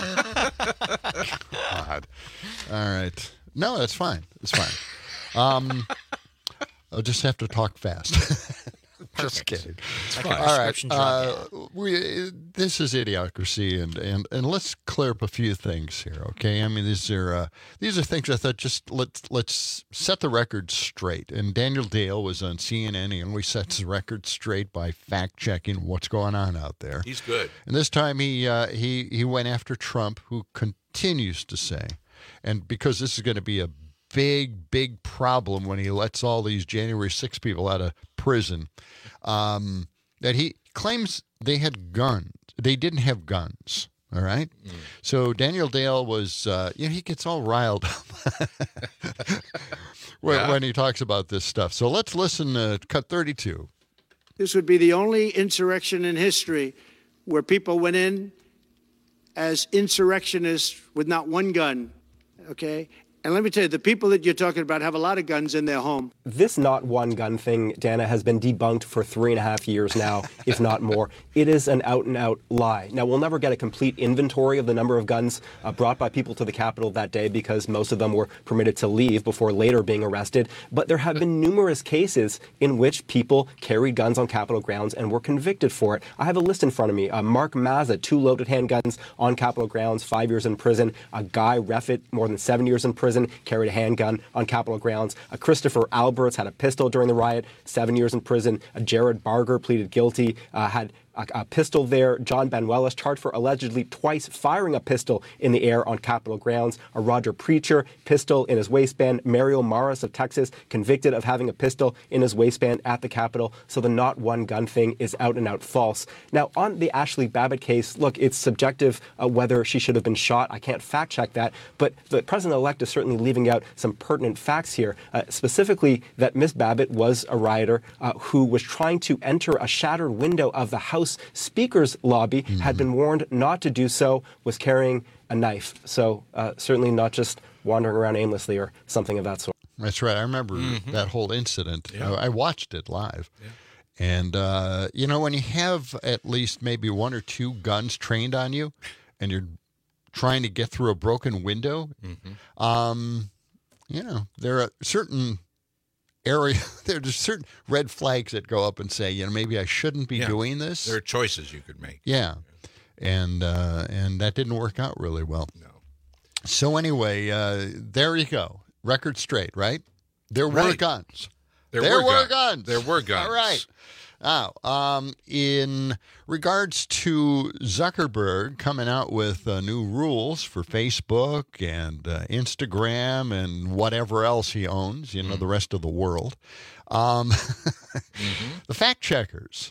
God. All right. No, that's fine. It's fine. Um, I'll just have to talk fast. Just kidding. Like a All right. prescription drug. Uh, we, this is Idiocracy, and, and, and let's clear up a few things here, okay? I mean, these are uh, these are things I thought just let's let's set the record straight. And Daniel Dale was on C N N. He always sets the record straight by fact checking what's going on out there. He's good. And this time he uh, he he went after Trump, who continues to say, and because this is going to be a big, big problem when he lets all these January sixth people out of prison, um, that he claims they had guns. They didn't have guns. All right. Mm. So Daniel Dale was, uh, you know, he gets all riled up when, yeah. when he talks about this stuff. So let's listen to cut thirty-two. This would be the only insurrection in history where people went in as insurrectionists with not one gun. Okay. And let me tell you, the people that you're talking about have a lot of guns in their home. This not one gun thing, Dana, has been debunked for three and a half years now, if not more. It is an out-and-out lie. Now, we'll never get a complete inventory of the number of guns uh, brought by people to the Capitol that day because most of them were permitted to leave before later being arrested. But there have been numerous cases in which people carried guns on Capitol grounds and were convicted for it. I have a list in front of me. Uh, Mark Mazza, two loaded handguns on Capitol grounds, five years in prison. A Guy Reffitt, more than seven years in prison. Carried a handgun on Capitol grounds. A Christopher Alberts had a pistol during the riot, seven years in prison. A Jared Barger pleaded guilty, uh, had a, a pistol there. John Banuelos charged for allegedly twice firing a pistol in the air on Capitol grounds. A Roger Preacher, pistol in his waistband. Mario Morris of Texas, convicted of having a pistol in his waistband at the Capitol. So the not one gun thing is out and out false. Now, on the Ashley Babbitt case, look, it's subjective uh, whether she should have been shot. I can't fact check that. But the president-elect is certainly leaving out some pertinent facts here, uh, specifically that Miss Babbitt was a rioter uh, who was trying to enter a shattered window of the House Speaker's lobby, mm-hmm. had been warned not to do so, was carrying a knife. So uh, certainly not just wandering around aimlessly or something of that sort. That's right. I remember mm-hmm. that whole incident. Yeah. I, I watched it live. Yeah. And, uh, you know, when you have at least maybe one or two guns trained on you and you're trying to get through a broken window, mm-hmm. um, you know, there are certain area, there's certain red flags that go up and say, you know, maybe I shouldn't be yeah. doing this. There are choices you could make. Yeah. And uh, and that didn't work out really well. No. So anyway, uh, there you go. Record straight, right? There right. were guns. There, there were, were guns. guns. There were guns. All right. Now, um, in regards to Zuckerberg coming out with uh, new rules for Facebook and uh, Instagram and whatever else he owns, you know, mm. the rest of the world, um, mm-hmm. the fact checkers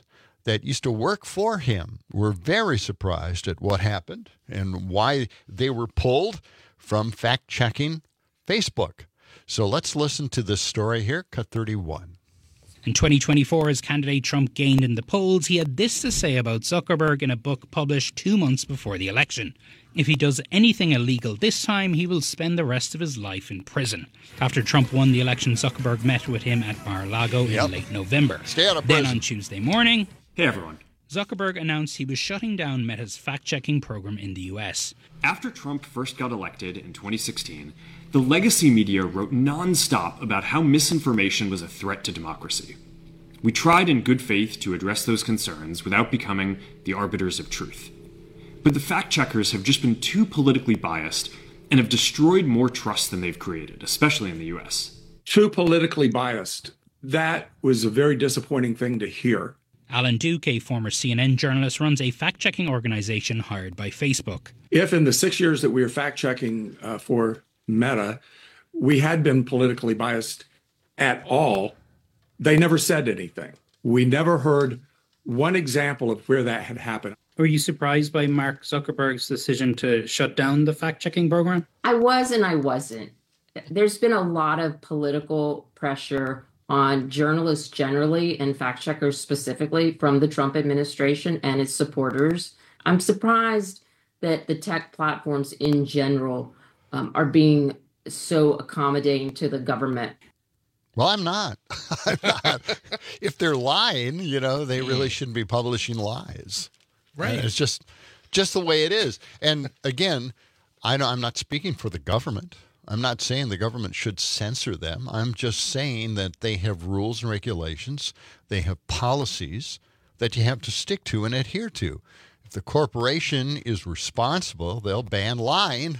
that used to work for him were very surprised at what happened and why they were pulled from fact-checking Facebook. So let's listen to this story here, cut thirty-one. In twenty twenty-four, as candidate Trump gained in the polls, he had this to say about Zuckerberg in a book published two months before the election. If he does anything illegal this time, he will spend the rest of his life in prison. After Trump won the election, Zuckerberg met with him at Mar-a-Lago Yep. in late November. Stay out of Then prison. on Tuesday morning, Hey everyone. Zuckerberg announced he was shutting down Meta's fact-checking program in the U S. After Trump first got elected in twenty sixteen, the legacy media wrote nonstop about how misinformation was a threat to democracy. We tried in good faith to address those concerns without becoming the arbiters of truth. But the fact-checkers have just been too politically biased and have destroyed more trust than they've created, especially in the U S. Too politically biased. That was a very disappointing thing to hear. Alan Duke, a former C N N journalist, runs a fact-checking organization hired by Facebook. If in the six years that we were fact-checking uh, for Meta, we had been politically biased at all, they never said anything. We never heard one example of where that had happened. Were you surprised by Mark Zuckerberg's decision to shut down the fact-checking program? I was and I wasn't. There's been a lot of political pressure on journalists generally and fact-checkers specifically from the Trump administration and its supporters. I'm surprised that the tech platforms in general um, are being so accommodating to the government. Well, I'm not. I'm not. If they're lying, you know, they really shouldn't be publishing lies. Right. And it's just just the way it is. And again, I know I'm not speaking for the government. I'm not saying the government should censor them. I'm just saying that they have rules and regulations. They have policies that you have to stick to and adhere to. If the corporation is responsible, they'll ban lying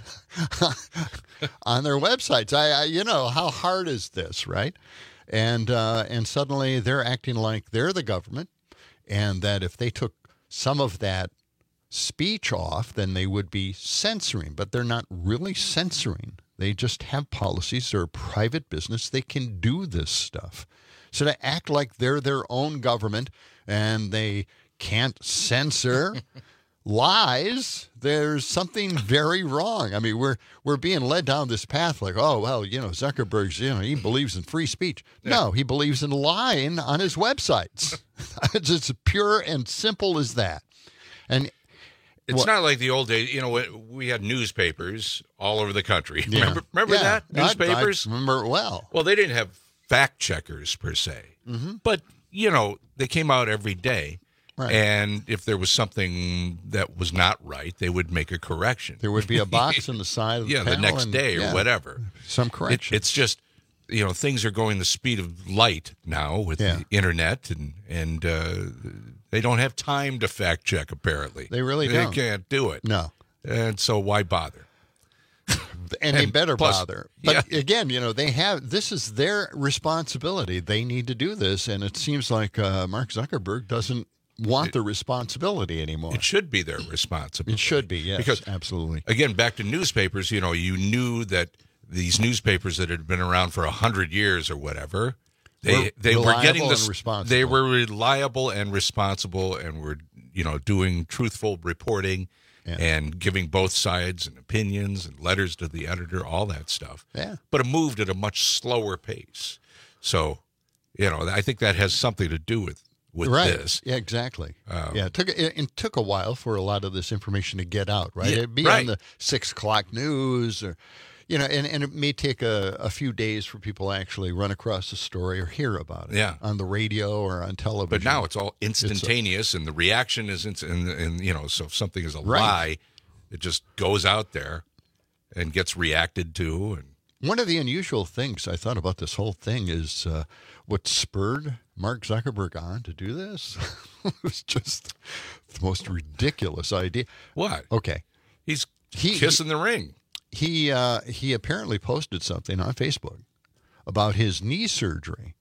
on their websites. I, I, you know, how hard is this, right? And uh, and suddenly they're acting like they're the government, and that if they took some of that speech off, then they would be censoring. But they're not really censoring. They just have policies. They're a private business. They can do this stuff. So to act like they're their own government and they can't censor lies, there's something very wrong. I mean, we're we're being led down this path like, oh, well, you know, Zuckerberg's, you know, he believes in free speech. Yeah. No, he believes in lying on his websites. It's as pure and simple as that. And it's what? not like the old days. You know, we had newspapers all over the country. Yeah. Remember, remember yeah. that? Newspapers? I, I remember it well. Well, they didn't have fact checkers per se. Mm-hmm. But, you know, they came out every day. Right. And if there was something that was not right, they would make a correction. There would be a box on the side of the yeah, panel the next and, day or yeah, whatever. Some correction. It, it's just, you know, things are going the speed of light now with Yeah. the internet, and and uh, they don't have time to fact check. Apparently, They really they don't. can't do it. No. And so why bother? And they And better plus- bother. But yeah. again, you know, they have, this is their responsibility. They need to do this. And it seems like uh, Mark Zuckerberg doesn't want the responsibility anymore. It should be their responsibility. It should be, yes, Because absolutely. Again, back to newspapers, you know, you knew that these newspapers that had been around for a hundred years or whatever, they Were they were reliable getting and this. responsible. They were reliable and responsible, and were, you know, doing truthful reporting Yeah. and giving both sides and opinions and letters to the editor, all that stuff. Yeah. But it moved at a much slower pace. So, you know, I think that has something to do with with right. this. Yeah, exactly. Um, yeah, it took it, it took a while for a lot of this information to get out, right? Yeah, It'd be right. on the six o'clock news, or you know, and, and it may take a, a few days for people to actually run across a story or hear about it. Yeah. on the radio or on television. But now it's all It's a- instantaneous, and the reaction is, inst- and, and you know, so if something is a Right. lie, it just goes out there and gets reacted to. And One of the unusual things I thought about this whole thing is uh, what spurred Mark Zuckerberg on to do this. It was just the most ridiculous idea. What? Okay. He's He- kissing the ring. He uh, he apparently posted something on Facebook about his knee surgery,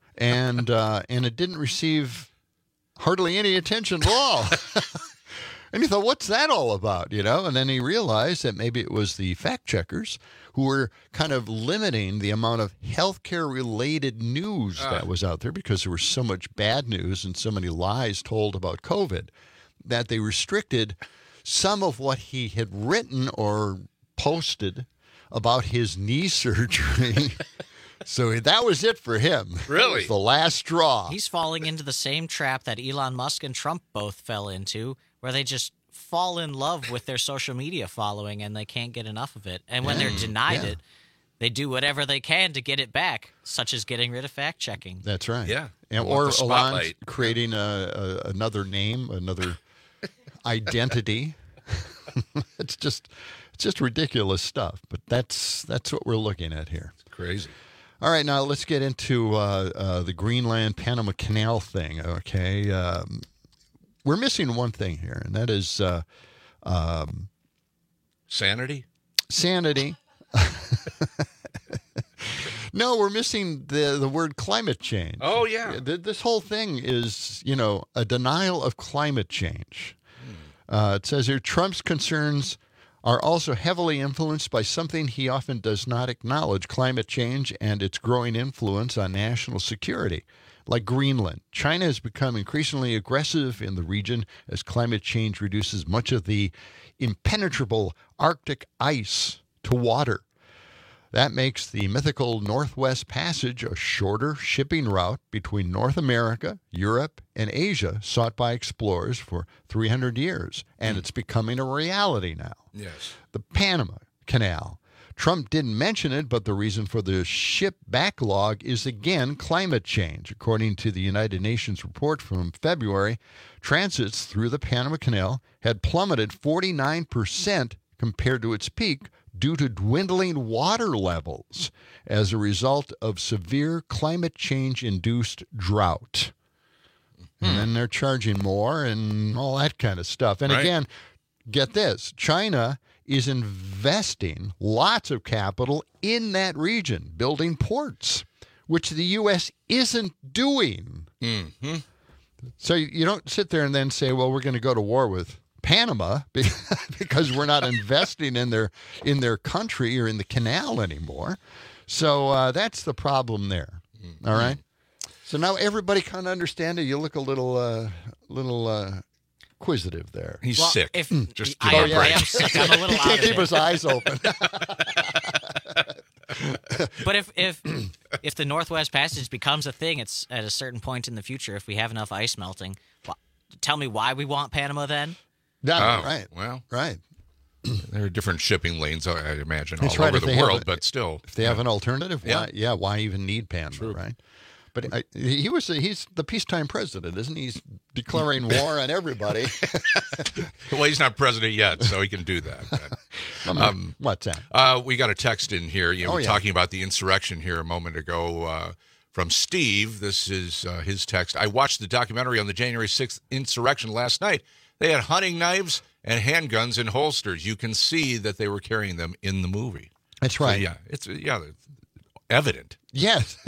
and uh, and it didn't receive hardly any attention at all. And he thought, what's that all about? You know, and then he realized that maybe it was the fact checkers who were kind of limiting the amount of healthcare related news Ah. that was out there because there was so much bad news and so many lies told about COVID that they restricted some of what he had written or posted about his knee surgery. So that was it for him. Really? It was the last straw. He's falling into the same trap that Elon Musk and Trump both fell into, where they just fall in love with their social media following and they can't get enough of it. And when they're denied yeah. it, they do whatever they can to get it back, such as getting rid of fact checking. That's right. Yeah. And, They want or the Elon spotlight. creating a, a, another name, another identity. It's just it's just ridiculous stuff. But that's that's what we're looking at here. It's crazy. All right, now let's get into uh, uh, the Greenland Panama Canal thing. Okay, um, we're missing one thing here, and that is uh, um, sanity. Sanity. No, we're missing the the word climate change. Oh, yeah. Th- This whole thing is, you know, a denial of climate change. Uh, it says here, Trump's concerns are also heavily influenced by something he often does not acknowledge, climate change and its growing influence on national security. Like Greenland, China has become increasingly aggressive in the region as climate change reduces much of the impenetrable Arctic ice to water. That makes the mythical Northwest Passage a shorter shipping route between North America, Europe, and Asia sought by explorers for three hundred years, and it's becoming a reality now. Yes. The Panama Canal. Trump didn't mention it, but the reason for the ship backlog is again climate change. According to the United Nations report from February, transits through the Panama Canal had plummeted forty-nine percent compared to its peak due to dwindling water levels as a result of severe climate change-induced drought. And then they're charging more and all that kind of stuff. And Right. again, get this, China is investing lots of capital in that region, building ports, which the U S isn't doing. Mm-hmm. So you don't sit there and then say, well, we're going to go to war with Panama because we're not investing in their in their country or in the canal anymore. So uh, that's the problem there. Mm-hmm. All right. So now everybody kind of understand it. You look a little uh, little uh, inquisitive there. He's Well, sick. if- Just I give him am- a I break. am sick. I'm a little He can't out of keep it. his eyes open. But if if if the Northwest Passage becomes a thing, it's at a certain point in the future. If we have enough ice melting, wh- tell me why we want Panama then. No, Oh, right. Well, Right. there are different shipping lanes, I imagine, That's all right, over if the they have world, a- but still. If they have an alternative, Yeah. why, yeah, why even need Panama, right? But I, he was he's the peacetime president, isn't he? He's declaring war on everybody. Well, he's not president yet, so he can do that. But, um, What's that? Uh, we got a text in here. You know, Oh, we're yeah. talking about the insurrection here a moment ago uh, from Steve. This is uh, his text. I watched the documentary on the January sixth insurrection last night. They had hunting knives and handguns in holsters. You can see that they were carrying them in the movie. That's So, right. yeah, it's yeah, it's evident. Yes,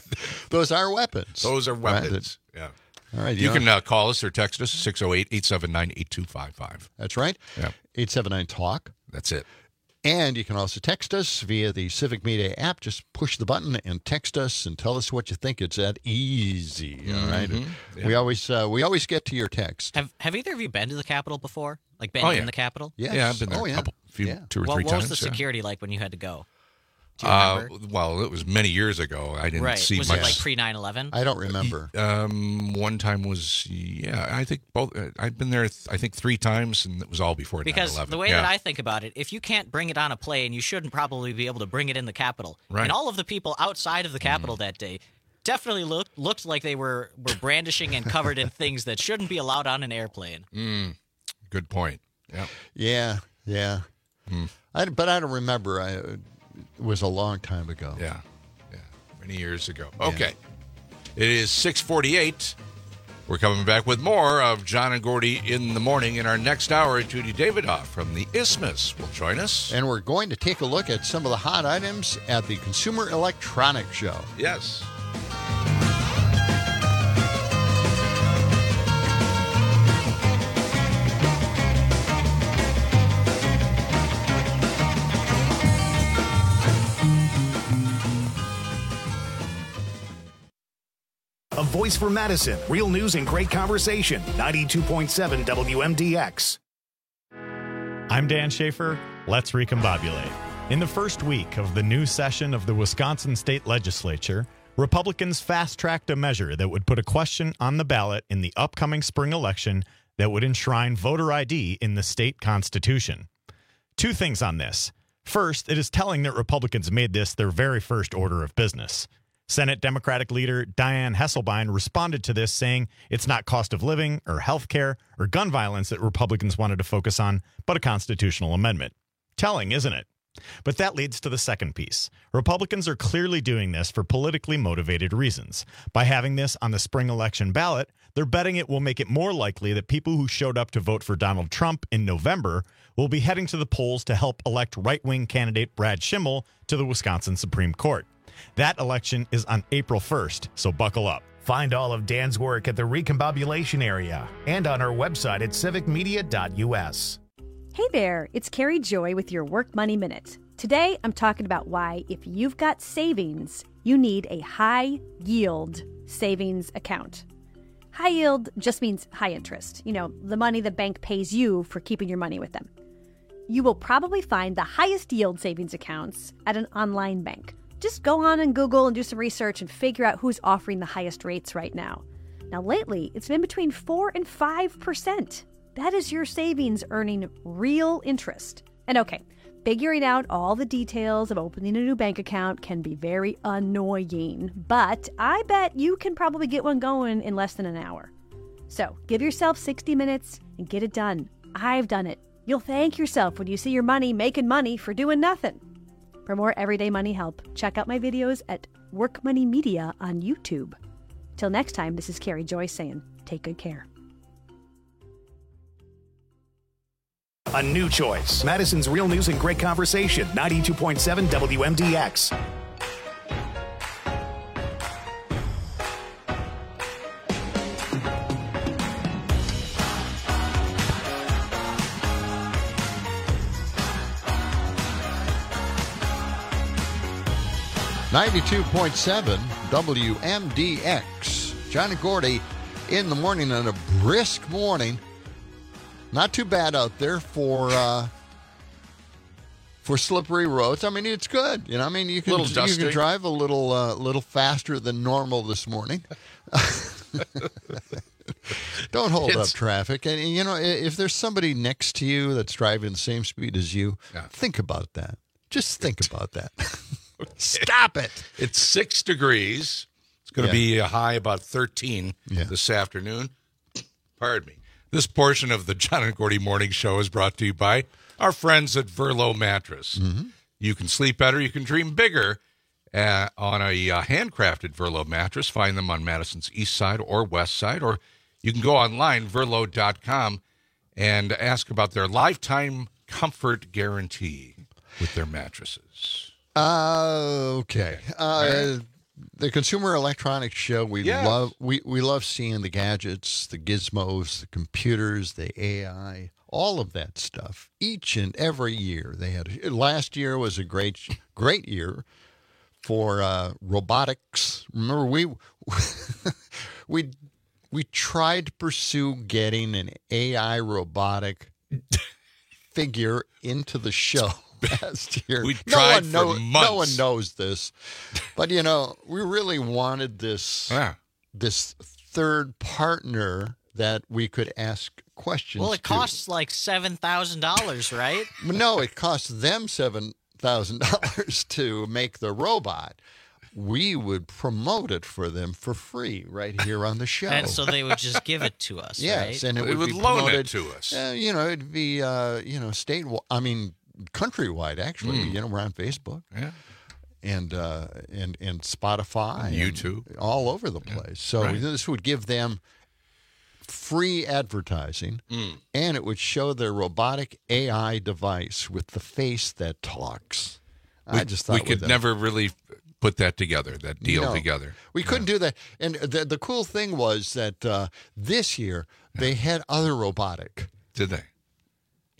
those are weapons. Those are Right. weapons. Yeah. All right, You know- can uh, call us or text us six oh eight, eight seven nine, eight two five five. That's right. Yeah. eight seven nine talk. That's it. And you can also text us via the Civic Media app. Just push the button and text us and tell us what you think. It's that easy. All right. Mhm. We Yeah. always uh, we always get to your text. Have Have either of you been to the Capitol before? Like been Oh, in yeah. the Capitol? Yes. Yeah, I've been there Oh, a yeah. couple, few, Yeah. two or What, three what times. was the yeah. security like when you had to go? Do you Uh, remember? well, it was many years ago. I didn't right. see Was much. it like pre nine eleven? I don't remember. Um, one time was yeah. I think both. Uh, I've been there. Th- I think three times, and it was all before Because nine eleven. the way yeah. that I think about it, if you can't bring it on a plane, you shouldn't probably be able to bring it in the Capitol. Right. And all of the people outside of the Capitol that day definitely looked looked like they were, were brandishing and covered in things that shouldn't be allowed on an airplane. Mm, good point. Yeah. Yeah, yeah. Hmm. I, but I don't remember. I, it was a long time ago. Yeah. Yeah. Many years ago. Okay. It is six forty-eight. We're coming back with more of John and Gordy in the morning. In our next hour, Judy Davidoff from the Isthmus will join us. And we're going to take a look at some of the hot items at the Consumer Electronics Show. Yes. voice for Madison. Real news and great conversation. ninety-two point seven W M D X. I'm Dan Schaefer. Let's recombobulate. In the first week of the new session of the Wisconsin State Legislature, Republicans fast-tracked a measure that would put a question on the ballot in the upcoming spring election that would enshrine voter I D in the state constitution. Two things on this. First, it is telling that Republicans made this their very first order of business. Senate Democratic leader Dianne Hesselbein responded to this saying it's not cost of living or health care or gun violence that Republicans wanted to focus on, but a constitutional amendment. Telling, isn't it? But that leads to the second piece. Republicans are clearly doing this for politically motivated reasons. By having this on the spring election ballot, they're betting it will make it more likely that people who showed up to vote for Donald Trump in November will be heading to the polls to help elect right-wing candidate Brad Schimmel to the Wisconsin Supreme Court. That election is on April first, so buckle up. Find all of Dan's work at the Recombobulation area and on our website at civic media dot U S. Hey there, it's Carrie Joy with your Work Money Minute. Today, I'm talking about why, if you've got savings, you need a high-yield savings account. High yield just means high interest, you know, the money the bank pays you for keeping your money with them. You will probably find the highest yield savings accounts at an online bank. Just go on and Google and do some research and figure out who's offering the highest rates right now. Now, lately, it's been between four and five percent. That is your savings earning real interest. And okay, figuring out all the details of opening a new bank account can be very annoying, but I bet you can probably get one going in less than an hour. So give yourself sixty minutes and get it done. I've done it. You'll thank yourself when you see your money making money for doing nothing. For more everyday money help, check out my videos at Work Money Media on YouTube. Till next time, this is Carrie Joy saying, take good care. A new choice. Madison's real news and great conversation. ninety-two point seven W M D X. ninety-two point seven W M D X. John and Gordy in the morning on a brisk morning. Not too bad out there for uh, for slippery roads. I mean, it's good. You know, I mean, you can you can drive a little uh, little faster than normal this morning. Don't hold it's, up traffic. And, you know, if there's somebody next to you that's driving the same speed as you, yeah. think about that. Just think about that. Stop it. It's six degrees. It's going to yeah. be a high about thirteen yeah. this afternoon. Pardon me. This portion of the John and Gordy Morning Show is brought to you by our friends at Verlo Mattress. Mm-hmm. You can sleep better. You can dream bigger uh, on a uh, handcrafted Verlo mattress. Find them on Madison's east side or west side, or you can go online, verlo dot com, and ask about their lifetime comfort guarantee with their mattresses. Uh, okay. Uh, the Consumer Electronics Show, we yes. love we, we love seeing the gadgets, the gizmos, the computers, the A I, all of that stuff. Each and every year they had. Last year was a great great year for uh, robotics. Remember, we we we tried to pursue getting an A I robotic figure into the show. Last year. We no tried one for knows, months. No one knows this, but you know, we really wanted this yeah. this third partner that we could ask questions. Well, it to. costs like seven thousand dollars, right? No, it costs them seven thousand dollars to make the robot. We would promote it for them for free right here on the show. And so they would just give it to us, yes, right? and it we would, would be loan promoted, it to us. Uh, you know, it'd be uh, you know state. I mean. Countrywide, actually. Mm. You know, we're on Facebook, yeah, and uh, and and Spotify, and YouTube, and all over the place. Yeah. So right. this would give them free advertising, mm. and it would show their robotic A I device with the face that talks. We, I just thought we could never really put that together, that deal no, together. We couldn't yeah. do that. And the the cool thing was that uh, this year yeah. they had other robotic. Did they?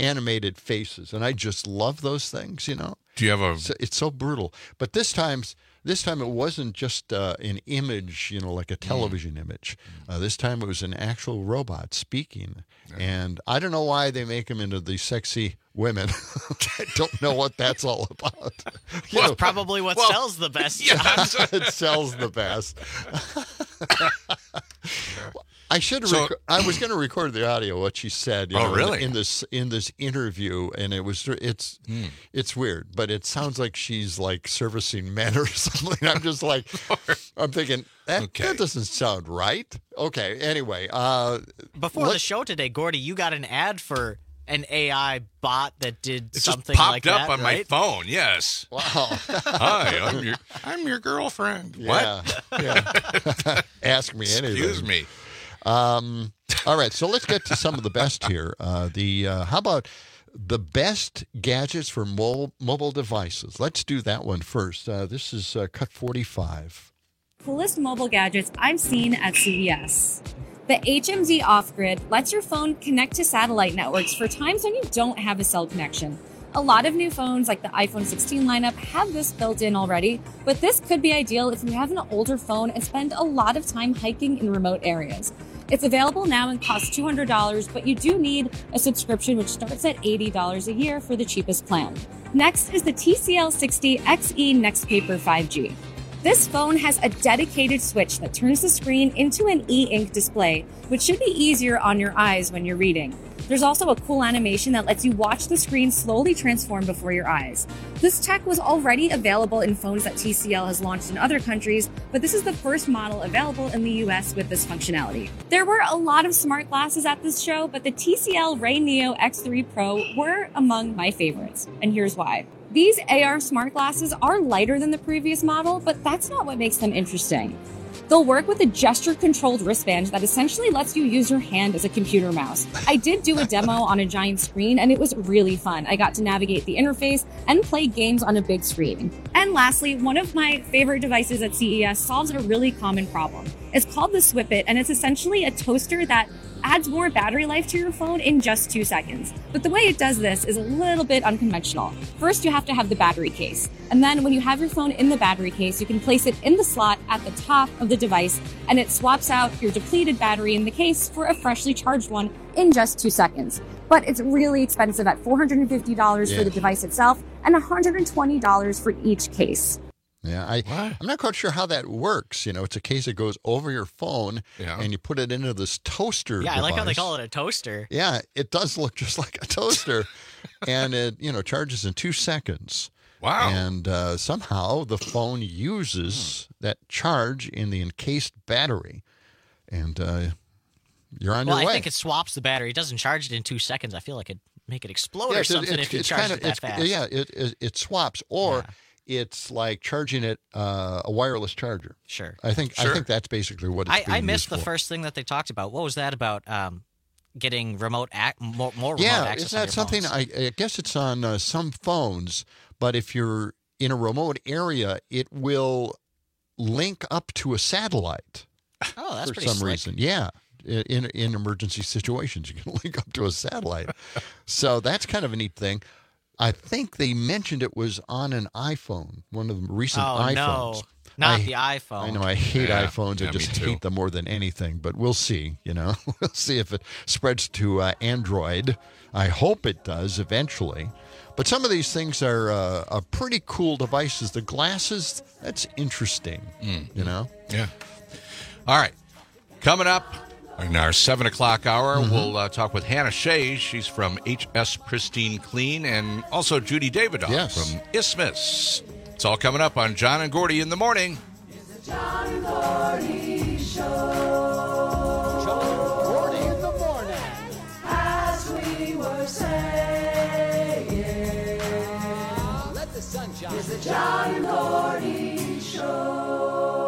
Animated faces, and I just love those things, you know. Do you have a... So, it's so brutal. But this time, this time it wasn't just uh, an image, you know, like a television mm. image. Uh, this time it was an actual robot speaking. Yeah. And I don't know why they make them into these sexy women. I don't know what that's all about. Well, know, probably what well, sells the best. Yeah, it sells the best. I should. So, rec- I was going to record the audio what she said. You oh, know, really? In this in this interview, and it was it's mm. it's weird, but it sounds like she's like servicing men or something. I'm just like, I'm thinking that okay. that doesn't sound right. Okay. Anyway, uh, before the show today, Gordy, you got an ad for an A I bot that did it something just popped like up that, on right? my phone. Yes. Wow. Hi, I'm your I'm your girlfriend. Yeah. What? Yeah. Ask me anything. Excuse me. Um, all right, so let's get to some of the best here. Uh, the uh, how about the best gadgets for mobile mobile devices? Let's do that one first. Uh, this is uh, Cut forty-five. Coolest mobile gadgets I've seen at C E S. The H M Z Off-Grid lets your phone connect to satellite networks for times when you don't have a cell connection. A lot of new phones, like the iPhone sixteen lineup, have this built in already, but this could be ideal if you have an older phone and spend a lot of time hiking in remote areas. It's available now and costs two hundred dollars, but you do need a subscription, which starts at eighty dollars a year for the cheapest plan. Next is the T C L sixty X E Nextpaper five G. This phone has a dedicated switch that turns the screen into an e-ink display, which should be easier on your eyes when you're reading. There's also a cool animation that lets you watch the screen slowly transform before your eyes. This tech was already available in phones that T C L has launched in other countries, but this is the first model available in the U S with this functionality. There were a lot of smart glasses at this show, but the T C L Ray Neo X three Pro were among my favorites, and here's why. These A R smart glasses are lighter than the previous model, but that's not what makes them interesting. They'll work with a gesture-controlled wristband that essentially lets you use your hand as a computer mouse. I did do a demo on a giant screen, and it was really fun. I got to navigate the interface and play games on a big screen. And lastly, one of my favorite devices at C E S solves a really common problem. It's called the Swipit, and it's essentially a toaster that adds more battery life to your phone in just two seconds. But the way it does this is a little bit unconventional. First, you have to have the battery case. And then when you have your phone in the battery case, you can place it in the slot at the top of the device, and it swaps out your depleted battery in the case for a freshly charged one in just two seconds. But it's really expensive at four hundred fifty dollars yeah. for the device itself and one hundred twenty dollars for each case. Yeah, I, I'm not quite sure how that works. You know, it's a case that goes over your phone, yeah. and you put it into this toaster Yeah, device. I like how they call it a toaster. Yeah, it does look just like a toaster, and it, you know, charges in two seconds. Wow. And uh, somehow the phone uses hmm. that charge in the encased battery, and uh, you're on well, your way. I think it swaps the battery. It doesn't charge it in two seconds. I feel like it'd make it explode yeah, or something it, if you it's charged kind of, it that it's, fast. Yeah, it, it, it swaps, or... Yeah. It's like charging it uh, a wireless charger. Sure. I think sure. I think that's basically what it's I, being I missed used the for. first thing that they talked about. What was that about? Um, getting remote ac- more, more remote yeah, access. Isn't that on your something? phones. I, I guess it's on uh, some phones, but if you're in a remote area, it will link up to a satellite. Oh, that's for pretty some slick. reason. Yeah. In in emergency situations, you can link up to a satellite. So that's kind of a neat thing. I think they mentioned it was on an iPhone, one of the recent oh, iPhones. No. Not I, the iPhone. I know I hate yeah, iPhones. yeah, I just me too. hate them more than anything. But we'll see. You know, we'll see if it spreads to uh, Android. I hope it does eventually. But some of these things are, uh, are pretty cool devices. The glasses, that's interesting. Mm. You know. Yeah. All right. Coming up in our seven o'clock hour, mm-hmm. we'll uh, talk with Hannah Shea. She's from H S Pristine Clean, and also Judy Davidoff yes. from Isthmus. It's all coming up on John and Gordy in the morning. It's the John and Gordy Show. John and Gordy in the morning. As we were saying, let the sun shine. It's the John and Gordy Show.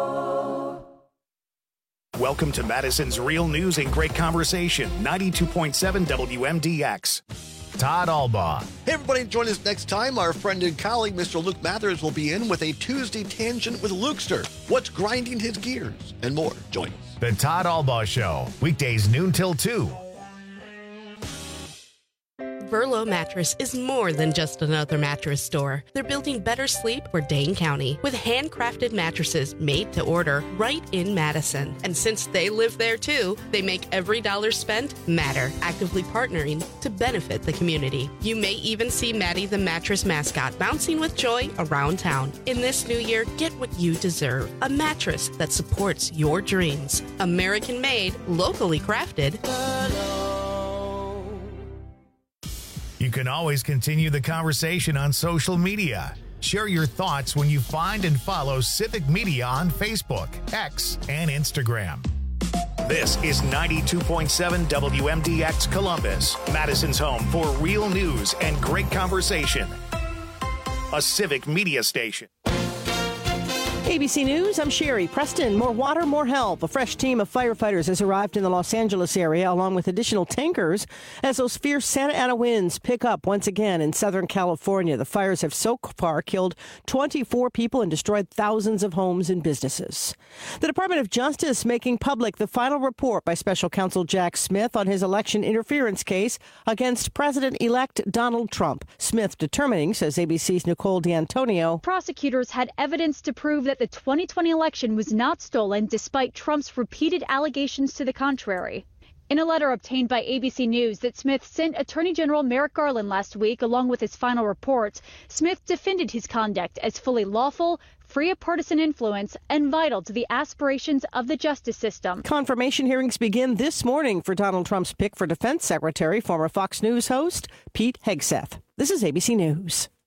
Welcome to Madison's Real News and Great Conversation, ninety-two point seven W M D X. Todd Albaugh. Hey, everybody, join us next time. Our friend and colleague, Mister Luke Mathers, will be in with a Tuesday Tangent with Lukester. What's grinding his gears? And more. Join us. The Todd Albaugh Show, weekdays noon till two. Burlow Mattress is more than just another mattress store. They're building better sleep for Dane County with handcrafted mattresses made to order right in Madison. And since they live there too, they make every dollar spent matter, actively partnering to benefit the community. You may even see Maddie the mattress mascot bouncing with joy around town. In this new year, get what you deserve. A mattress that supports your dreams. American made, locally crafted. You can always continue the conversation on social media. Share your thoughts when you find and follow Civic Media on Facebook, X, and Instagram. This is ninety-two point seven W M D X Columbus, Madison's home for real news and great conversation. A Civic Media station. A B C News, I'm Sherry. Preston, more water, more help. A fresh team of firefighters has arrived in the Los Angeles area, along with additional tankers, as those fierce Santa Ana winds pick up once again in Southern California. The fires have so far killed twenty-four people and destroyed thousands of homes and businesses. The Department of Justice making public the final report by Special Counsel Jack Smith on his election interference case against President-elect Donald Trump. Smith determining, says A B C's Nicole D'Antonio, prosecutors had evidence to prove that the twenty twenty election was not stolen despite Trump's repeated allegations to the contrary. In a letter obtained by A B C News that Smith sent Attorney General Merrick Garland last week along with his final report, Smith defended his conduct as fully lawful, free of partisan influence, and vital to the aspirations of the justice system. Confirmation hearings begin this morning for Donald Trump's pick for defense secretary, former Fox News host Pete Hegseth. This is A B C News.